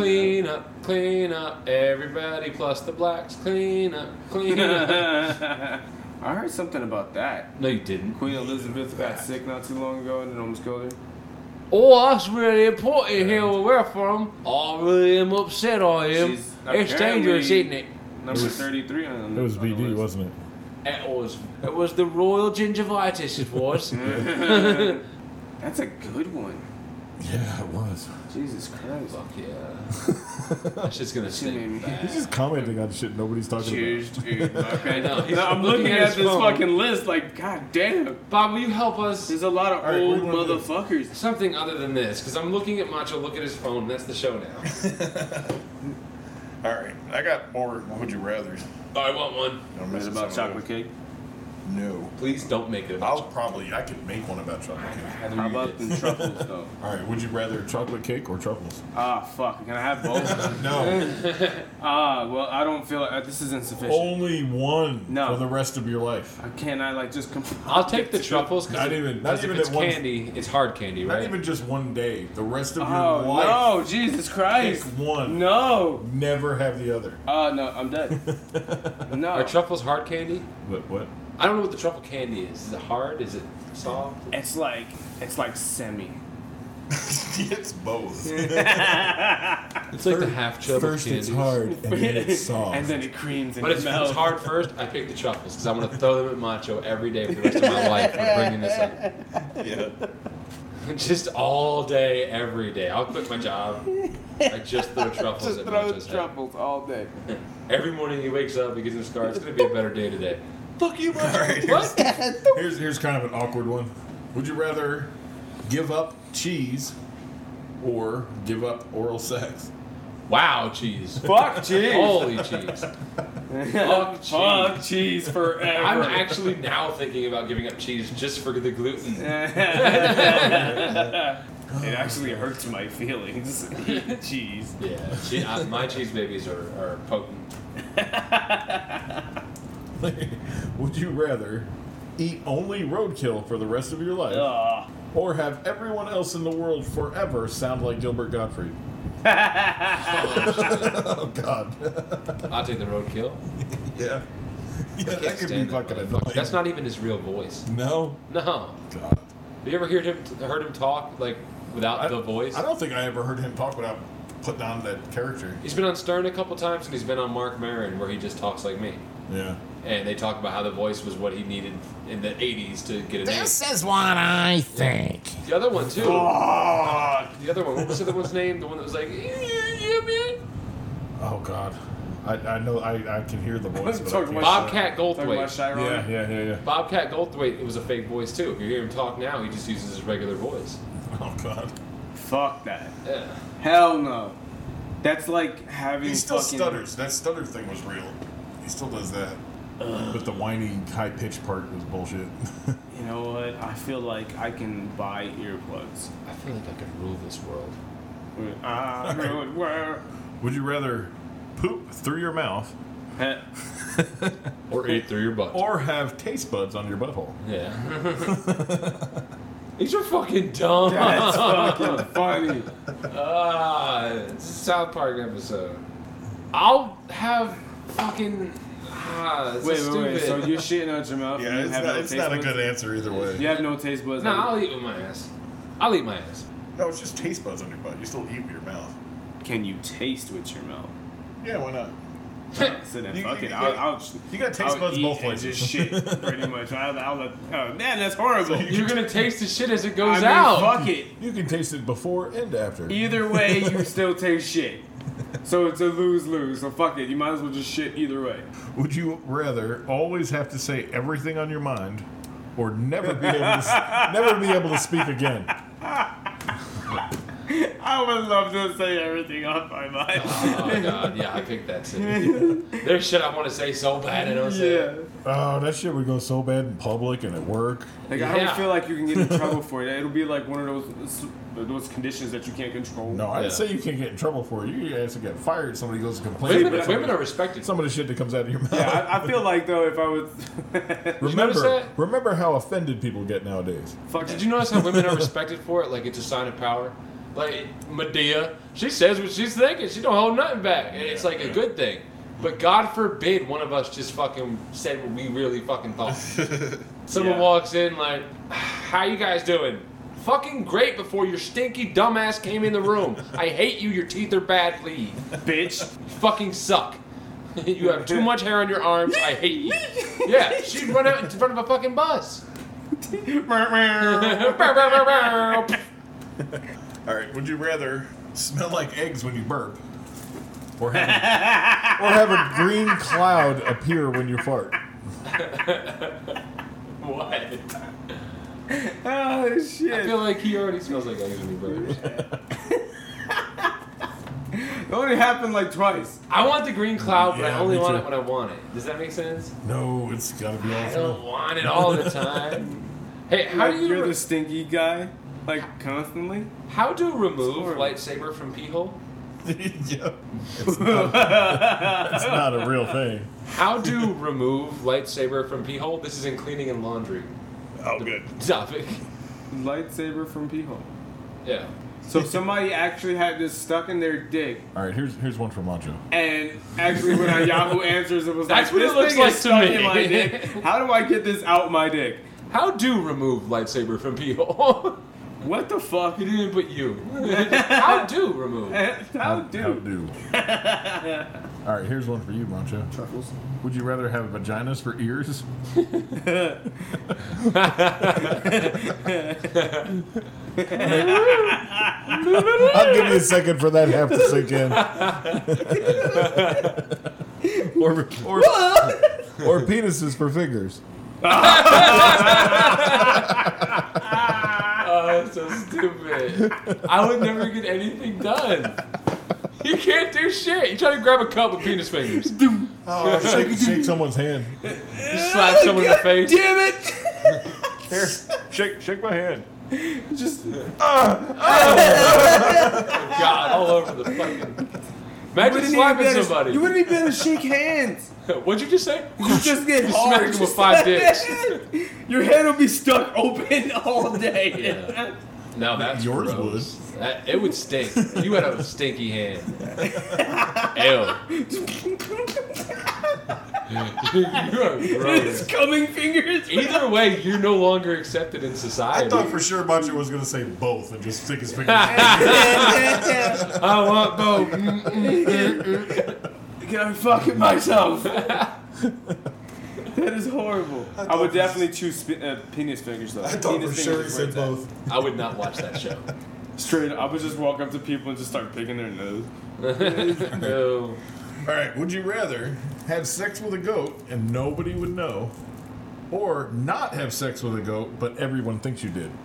Clean up, everybody plus the blacks. Clean up, clean up. I heard something about that. No, you didn't. Queen Elizabeth got sick not too long ago and it almost killed her. Oh, that's really important here where we're from. I really am upset, I am. She's It's dangerous, apparently isn't it? Number 33 on It was on the BD, list. wasn't it? It was the royal gingivitis, it was. That's a good one. Yeah, it was. Jesus Christ. Fuck yeah. That shit's gonna made me- stink bad. He's just commenting on shit nobody's talking Cheers, dude. I know. He's No, I'm looking looking at at his this phone. fucking list like, god damn. Bob, will you help us? There's a lot of All right, old what do you wanna do? motherfuckers. Something other than this, because I'm looking at Macho look at his phone, and that's the show now. All right, I got more Would You Rather's. Oh, I want one. Is it about chocolate cake? No. Please don't make it about I could make one about chocolate cake. How about the truffles though? All right, would you rather chocolate cake or truffles? Ah, fuck. Can I have both? No. Well, I don't feel like this is insufficient. Only one No. for the rest of your life. I can't. I like just. I'll take the truffles Not because even- not if even it's at one- candy, it's hard candy, right? Not even just one day. The rest of your Oh life. no, Jesus Christ! Pick one. No. Never have the other. No, I'm dead. No. Are truffles hard candy? What? I don't know what the truffle candy is. Is it hard? Is it soft? It's like semi. It's both. It's like the half chub First of it's candies. hard, and then it's soft. And then it creams in But your if mouth. it's hard first, I pick the truffles because I'm going to throw them at Macho every day for the rest of my life for bringing this up. Yeah. Just all day, every day. I'll quit my job. I just throw truffles Just at throw Macho's head. truffles all day. Every morning he wakes up, he gets in his car. It's going to be a better day today. Fuck you, Macho. Alright, What? Here's kind of an awkward one. Would you rather give up cheese or give up oral sex? Wow, cheese. Fuck cheese. Holy cheese. Fuck cheese. Fuck cheese forever. I'm actually now thinking about giving up cheese just for the gluten. It actually hurts my feelings. Eating cheese. Yeah, my cheese babies are potent. Would you rather eat only roadkill for the rest of your life, Ugh. or have everyone else in the world forever sound like Gilbert Gottfried? Oh God. I'll take the roadkill. Yeah. Yeah, that Can't could be stand fucking that annoying. motherfucker. That's not even his real voice. No. No. God. Have you ever heard him talk like without the voice? I don't think I ever heard him talk without putting on that character. He's been on Stern a couple times, and he's been on Mark Maron, where he just talks like me. Yeah. And they talk about how the voice was what he needed in the 80s to get a name. This is what I think. The other one, too. Fuck. The other one. What was the other one's name? The one that was like, yeah, man. Oh God. I know. I can hear the voice. but I Talking can't- about Bobcat Talking about Goldthwait. Chiron. Yeah. Bobcat Goldthwait, it was a fake voice, too. If you hear him talk now, he just uses his regular voice. Oh God. Fuck that. Yeah. Hell no. That's like having He still fucking... stutters. That stutter thing was real. He still does that. But the whiny, high pitched part was bullshit. You know what? I feel like I can buy earplugs. I feel like I could rule this world. I really were. Would you rather poop through your mouth Or eat through your butt. or have taste buds on your butthole? Yeah. These are fucking dumb. That's fucking funny. It's a South Park episode. I'll have fucking. This Wait, is wait, wait. So stupid. you're shitting out your mouth? and you have no taste buds? answer either way. You have no taste buds. No, I'll eat with my ass. I'll eat my ass. No, it's just taste buds on your butt. You still eat with your mouth. Can you taste with your mouth? Yeah, why not? So then You- fuck you it. got- I'll you got taste I'll buds eat both and places. just shit, pretty much. I'll let. Oh man, that's horrible. You're gonna taste the shit as it goes I mean, out. fuck it. You can taste it before and after. Either way, you still taste shit. So it's a lose-lose. So fuck it. You might as well just shit either way. Would you rather always have to say everything on your mind, or never be able to never be able to speak again? I would love to say everything off my mind. Oh god, yeah, I picked that too. There's shit I want to say so bad I don't say it. Oh, that shit would go so bad in public and at work. Like I Yeah. don't feel like you can get in trouble for it. It'll be like one of those conditions that you can't control. No, I'd Yeah. say you can't get in trouble for it. You guys get fired. Somebody goes to complain. Women, about women are respected. some of the shit that comes out of your mouth. Yeah, I feel like though if I would you notice that? remember how offended people get nowadays. fuck Did it. you notice how women are respected for it? Like it's a sign of power. Like Medea, she says what she's thinking. She don't hold nothing back, and it's like a good thing. But God forbid one of us just fucking said what we really fucking thought. Someone Yeah. walks in like, "How you guys doing?" Fucking great before your stinky dumbass came in the room. I hate you. Your teeth are bad. Leave. bitch. You fucking suck. You have too much hair on your arms. I hate you. Yeah, she'd run out in front of a fucking bus. All right, would you rather smell like eggs when you burp, or have a green cloud appear when you fart? What? Oh I shit. feel like he already smells like eggs when he burps. It only happened like twice. I want the green cloud, but I Yeah, only me want too. it when I want it. Does that make sense? No, it's gotta be all I smell. don't want it all the time. Hey, how Like do you you're the stinky guy, like constantly. how do remove horrible. lightsaber from pee hole? Yeah. It's not a real thing. How do remove lightsaber from pee hole? This is in cleaning and laundry Oh, good. topic. Lightsaber from pee hole. Yeah. So somebody actually had this stuck in their dick, All right, here's one for Macho. and actually when on Yahoo Answers it was That's like, what it this looks thing like is to stuck me. in my dick. How do I get this out my dick? How do remove lightsaber from pee hole? What the fuck? You didn't put you. How do remove? How do? All right, here's one for you, Macho. Truffles. Would you rather have vaginas for ears? I'll give you a second for that half to sink in. or penises for fingers. Oh, that's so stupid. I would never get anything done. You can't do shit. You try to grab a cup with penis fingers. Oh, shake someone's hand. You slap someone in the face. Damn it! Here, shake my hand. Just God, all over the fucking. Imagine slapping somebody. You wouldn't even be able to shake hands. What'd you just say? You just get You hard. smack him with 5 dicks. Your hand will be stuck open all day. Yeah. No, that's Yours gross. It would stink. You had a stinky hand. Ew. You are His gross. coming fingers. Either way, you're no longer accepted in society. I thought for sure Macho was going to say both and just stick his fingers. I want both. Can I fuck it myself? That is horrible. I would definitely choose penis fingers though. I thought Penis for sure he fingers said where it's both. I would not watch that show. at. Straight up, I would just walk up to people and just start picking their nose. No. All right, would you rather have sex with a goat and nobody would know, or not have sex with a goat but everyone thinks you did?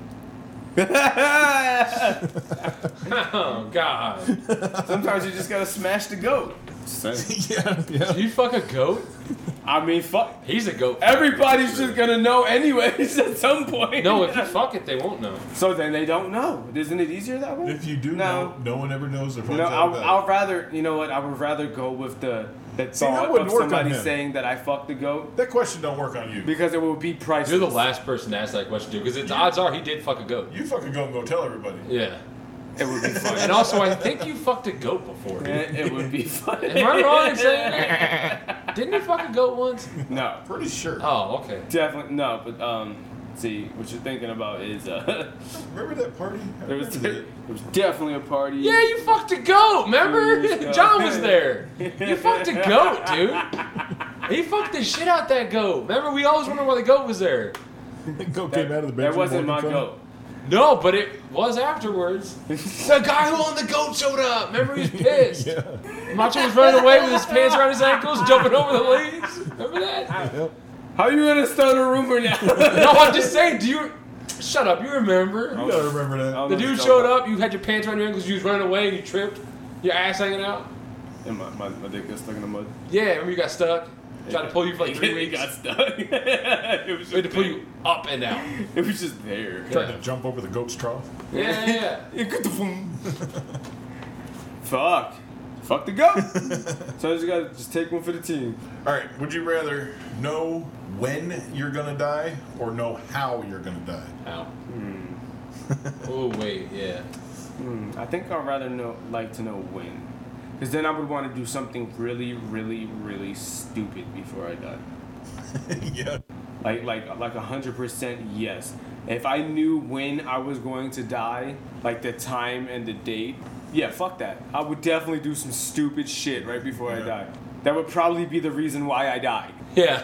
Oh, God. Sometimes you just gotta smash the goat. Yeah. Do you fuck a goat? I mean, fuck. He's a goat. Everybody's just gonna know anyways at some point. No, if you fuck it, they won't know. So then they don't know. Isn't it easier that way? If you do No. know, no one ever knows or finds No, out about I'll rather, you know what, I would rather go with the that thought wouldn't of work on somebody him. saying that I fucked the goat it. That question don't work on you. because it will be priceless. You're the last person to ask that question, dude, because odds are he did fuck a goat. You fucking go and go tell everybody. Yeah. It would be fun. And also, I think you fucked a goat before, dude. It would be fun. Am I wrong in saying that? Didn't you fuck a goat once? No, Pretty sure. Oh, okay. definitely no. But see, what you're thinking about is Remember that party? I there was remember definitely a party. Yeah, you fucked a goat, remember? Years ago. John was there. You fucked a goat, dude. He fucked the shit out that goat. Remember, we always wondered why the goat was there. that. Goat came out of the bedroom. That wasn't my walking goat. No, but it was afterwards. The guy who owned the goat showed up. Remember, he was pissed. Yeah. Macho was running away with his pants around his ankles, jumping over the leaves. Remember that? How you gonna start a rumor now? No, I'm just saying, do you... Shut up, you remember. You gotta remember that. The dude showed up, you had your pants around your ankles, you was running away, and you tripped. Your ass hanging out. And my dick got stuck in the mud. Yeah, remember you got stuck? Tried to pull you for like 3 It weeks. got stuck. It was We had to just pull you up and out. It was just there. Tried Yeah. to jump over the goat's trough. Yeah. Fuck. Fuck the goat. So I just gotta take one for the team. All right. Would you rather know when you're gonna die or know how you're gonna die? Ow. Oh, wait, yeah. I think I'd rather like to know when. Because then I would want to do something really, really, really stupid before I die. Yeah. Like 100% yes. If I knew when I was going to die, like the time and the date, yeah, fuck that. I would definitely do some stupid shit right before I die. That would probably be the reason why I died. Yeah.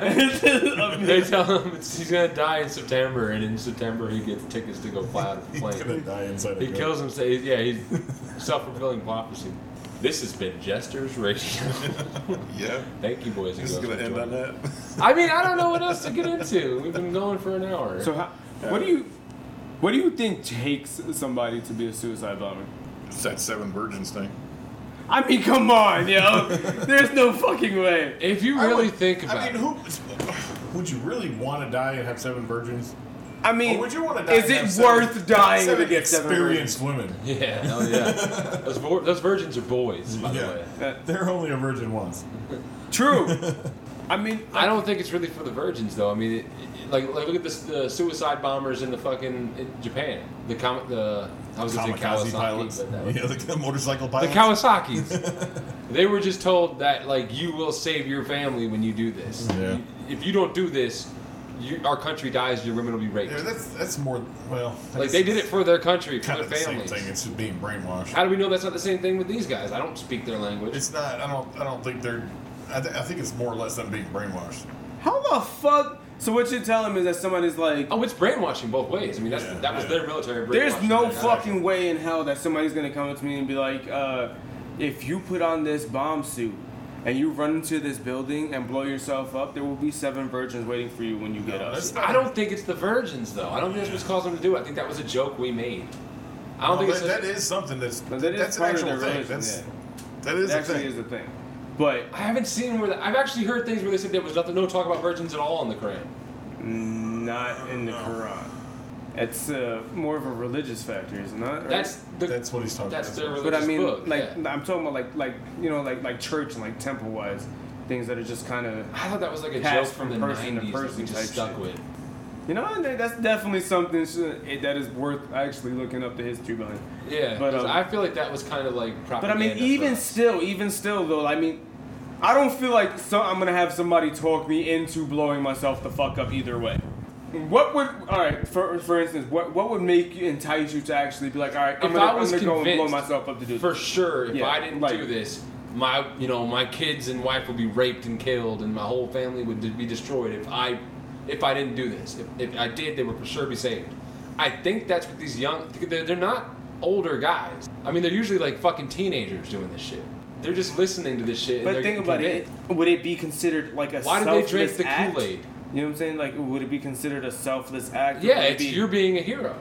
They tell him he's gonna die in September, and in September he gets tickets to go fly out of the He's gonna plane. die inside a He goat. kills him. He's self-fulfilling prophecy. This has been Jester's Radio. Yeah. Thank you, boys and This is girls. gonna for end on joining. that. I mean, I don't know what else to get into. We've been going for an hour. So what do you think takes somebody to be a suicide bomber? It's that 7 virgins thing. I mean, come on, yo. There's no fucking way. if you really think about I mean, who would you really want to die and have 7 virgins? I mean, Or would you want to die? is and have it 7 worth dying to seven get 7 experienced women? it, yeah, oh yeah, those virgins are boys, by the way. They're only a virgin once. True. I mean, I don't think it's really for the virgins though. I mean, like look at the suicide bombers in the fucking in Japan. I was gonna say Kamikaze Kawasaki, pilots. but no. Yeah, the motorcycle The pilots. Kawasaki's. They were just told that like you will save your family when you do this. Yeah. If you don't do this, our country dies. Your women will be raped. Yeah, that's more, well... Like they did it for their country, for kind their of the same families. thing. It's just being brainwashed. How do we know that's not the same thing with these guys? I don't speak their language. It's not, I don't think they're... I think it's more or less them being brainwashed. how the fuck? So what you're telling me is that somebody's like, Oh, it's brainwashing both ways. I mean, that was their military brainwashing. there's no That guy. fucking way in hell that somebody's gonna come up to me and be like, if you put on this bomb suit and you run into this building and blow yourself up, there will be 7 virgins waiting for you when you get up. that's I don't think it's the virgins, though. I don't think that's what's causing them to do it. I think that think it's that is something that's But that is that's an part of actual their thing. religion, That is It a actually thing. is a thing. But I haven't seen where I've actually heard things where they said there was no talk about virgins at all in the Quran. not in the Quran. It's more of a religious factor, isn't it? Right? That's what he's talking That's about. their religious But I mean, book. like yeah. I'm talking about like church and like temple wise things that are just kind of. I thought that was like a joke Passed from the from person to 90s that person we just type stuck shit. with. You know, and that's definitely something that is worth actually looking up the history behind. Yeah, But, 'cause I feel like that was kind of like But I propaganda. mean, even for us. still though, I mean, I don't feel like I'm gonna have somebody talk me into blowing myself the fuck up either way. What would, all right, for instance, what would make you entice you to actually be like, all right, I'm If gonna I was go and blow convinced, myself up to do this. for sure, if Yeah, I didn't like- do this, my kids and wife would be raped and killed, and my whole family would be destroyed if I didn't do this. If I did, they would for sure be saved. I think that's what these they're not older guys. I mean, they're usually like fucking teenagers doing this shit. They're just listening to this shit. But and think they're about it, would it be considered like a Why did they selfless drink the act? Kool-Aid? You know what I'm saying? Like, would it be considered a selfless act? Or Yeah, would it it's be- you're being a hero.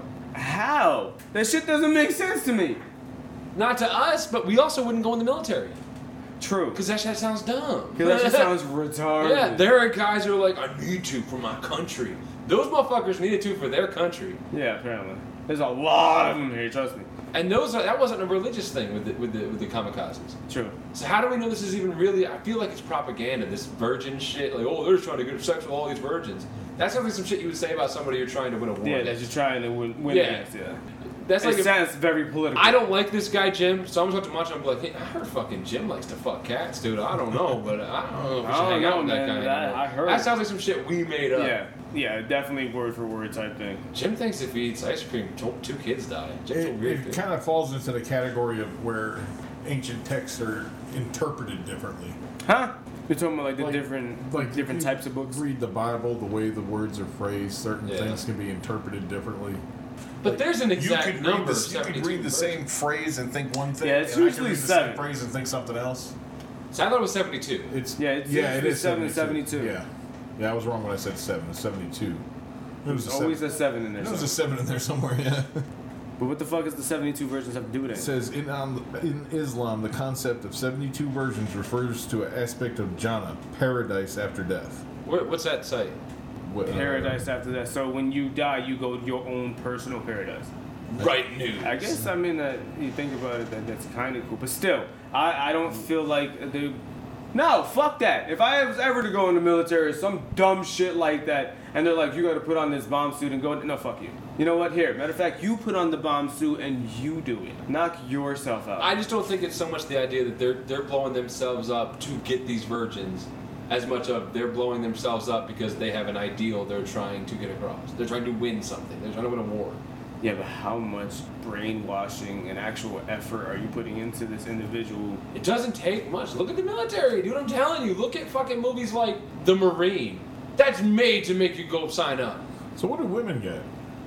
How? That shit doesn't make sense to me. Not to us, but we also wouldn't go in the military True. because that shit sounds dumb. Because that shit sounds retarded. Yeah, there are guys who are like, I need to for my country. Those motherfuckers needed to for their country. Yeah, apparently. There's a lot of them here, trust me. And that wasn't a religious thing with the kamikazes. True. So how do we know this is even really? I feel like it's propaganda. This virgin shit, like they're trying to get sex with all these virgins. That sounds like some shit you would say about somebody you're trying to win a war. Yeah, that against. you're trying to win Yeah. against, yeah. That's like It if, sounds very political. I don't like this guy Jim, so I'm just talking to much. I'm like, hey, I heard fucking Jim likes to fuck cats, dude. I don't know, but I don't know if we should hang out with that guy anymore. I heard. That sounds like some shit we made up. Yeah, definitely word for word type thing. Jim thinks if he eats ice cream, two kids die. Jim's a weird It dude. kind of falls into the category of where ancient texts are interpreted differently. Huh? You're talking about like the Like- different Like different if you types of books? Read the Bible, the way the words are phrased, certain Yeah. things can be interpreted differently. But there's an exact you could number. read the, of you could 72 read the versions. same phrase and think one thing. Yeah, it's and I could usually read the 7. same phrase and think something else. So I thought it was 72. It's It's it usually is 72. Yeah, I was wrong when I said 7. It's 72. It was There's a always 7. a 7 in there. There was a somewhere. 7 in there somewhere. Yeah. But what the fuck is the 72 versions have to do with It it? says in Islam, the concept of 72 virgins refers to an aspect of Jannah, paradise after death. What's that site? What, Paradise after that. So when you die, you go to your own personal paradise. Right News. I guess I mean that you think about it, that's kind of cool. But still, I don't feel like they. No, fuck that. If I was ever to go in the military, some dumb shit like that, and they're like, you got to put on this bomb suit and go. No, fuck you. You know what? Here, matter of fact, you put on the bomb suit and you do it. Knock yourself out. I just don't think it's so much the idea that they're blowing themselves up to get these virgins, as much of they're blowing themselves up because they have an ideal they're trying to get across. They're trying to win something. They're trying to win a war. Yeah, but how much brainwashing and actual effort are you putting into this individual? It doesn't take much. Look at the military, dude. I'm telling you. Look at fucking movies like The Marine. That's made to make you go sign up. So what do women get?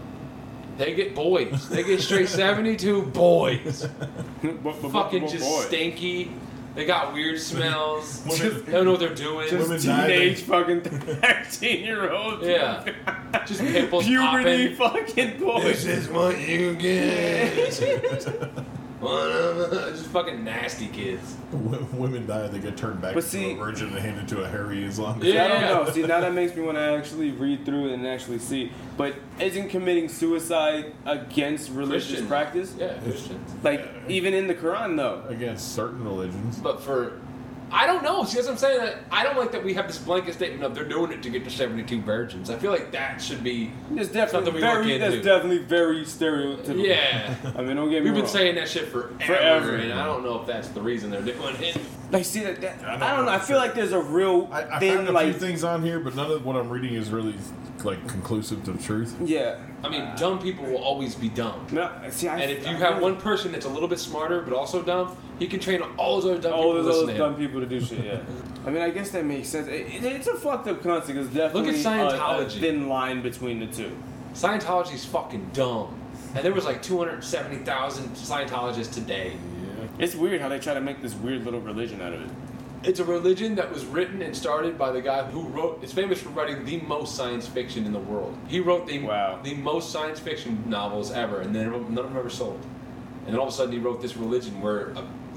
They get boys. They get straight 72 boys. Fucking just Boy. stinky. They got weird smells. Women- They don't know what they're doing. Women Just die, teenage fucking 13-year-old. Yeah. Just pimples Puberty popping. fucking boys. is what you get. Just fucking nasty kids. Women die, they get turned back But into see- a virgin and handed to a hairy Islamic. Yeah. I don't know. See, now that makes me want to actually read through it and actually see. But isn't committing suicide against religious Christian. practice? Yeah, Christians. Like, even in the Quran, though. Against certain religions. But I don't know. See, that's what I'm saying. That I don't like that we have this blanket statement of they're doing it to get to 72 virgins. I feel like that should be. It's Something definitely we look very, that's into. definitely very stereotypical. Yeah. I mean, don't get me We've been wrong. saying that shit forever, and I don't know if that's the reason they're doing it. Like, see, that I I don't don't know. I know. feel like there's a real I thin, found a like, few things on here, but none of what I'm reading is really like conclusive to the truth. yeah. I mean, dumb people will always be dumb. No, see, And if you have one person that's a little bit smarter but also dumb, he can train all those other dumb all people to those listen other to dumb him. people to do shit, yeah. I mean, I guess that makes sense. It's a fucked up concept. It's definitely Scientology. a thin line between the two. Scientology's fucking dumb. And there was like 270,000 Scientologists today. It's weird how they try to make this weird little religion out of it. It's a religion that was written and started by the guy who is famous for writing the most science fiction in the world. He wrote the most science fiction novels ever, and none of them ever sold. And then all of a sudden he wrote this religion where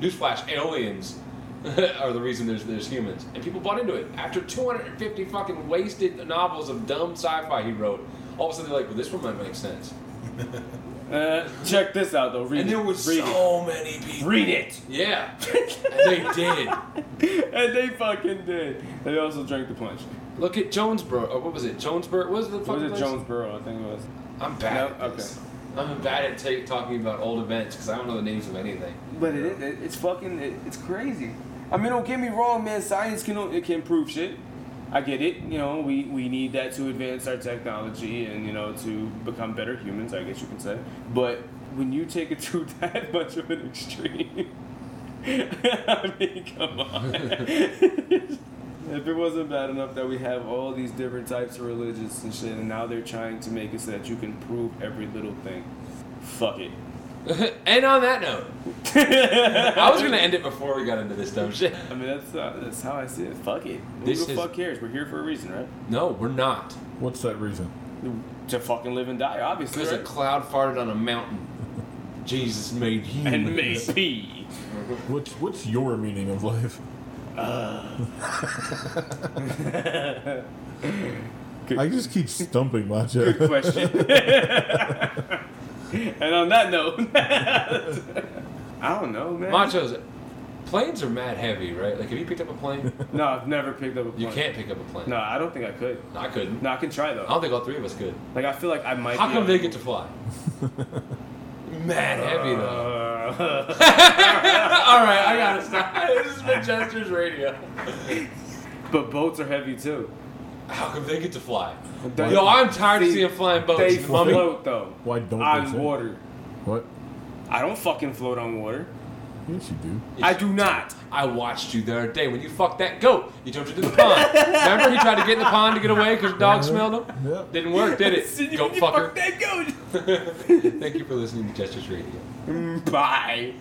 newsflash, aliens are the reason there's humans. And people bought into it. After 250 fucking wasted novels of dumb sci-fi he wrote, all of a sudden they're like, well, this one might make sense. Check this out, though. Read And it. there was Read so many people. it. Read it. Yeah. And they did. And they fucking did. They also drank the punch. Look at Jonesboro. Or what was it? Jonesboro? What was the What fucking was it? place? Jonesboro, I think it was. I'm bad No? at this. I'm bad at talking about old events because I don't know the names of anything. But it's fucking, it's crazy. I mean, don't get me wrong, man. Science can prove shit. I get it. You know, we need that to advance our technology and, you know, to become better humans, I guess you can say. But when you take it to that much of an extreme, I mean, come on. If it wasn't bad enough that we have all these different types of religions and shit, and now they're trying to make it so that you can prove every little thing, fuck it. And on that note, I was gonna end it before we got into this dumb shit. I mean, that's how I see it. Fuck it. Who This the is- fuck cares? We're here for a reason, right? No, we're not. What's that reason? To fucking live and die, obviously. Because a Right? cloud farted on a mountain. Jesus made humans. And maybe. What's your meaning of life? I just keep stumping Macho. Good question. And on that note, I don't know, man. Machos, planes are mad heavy, right? Like, have you picked up a plane? No, I've never picked up a plane. You can't pick up a plane. No, I don't think I could. No, I couldn't. No, I can try I though. don't think all three of us could. Like, I feel like I might. How be come able they to- get to fly? Mad heavy, though. All right, I gotta stop. This is Manchester's radio. But boats are heavy too. How come they get to fly? They- Yo, I'm tired of See, seeing flying boats. They Mummy. float though. Why don't they on sink? water? What? I don't fucking float on water. Yes, you do. I do not. I watched you the other day when you fucked that goat. You jumped into the pond. Remember he tried to get in the pond to get away because the dog smelled him? Yep. Didn't work, did it? Goat You fucker. fuck that goat. Thank you for listening to Chester's Radio. Bye.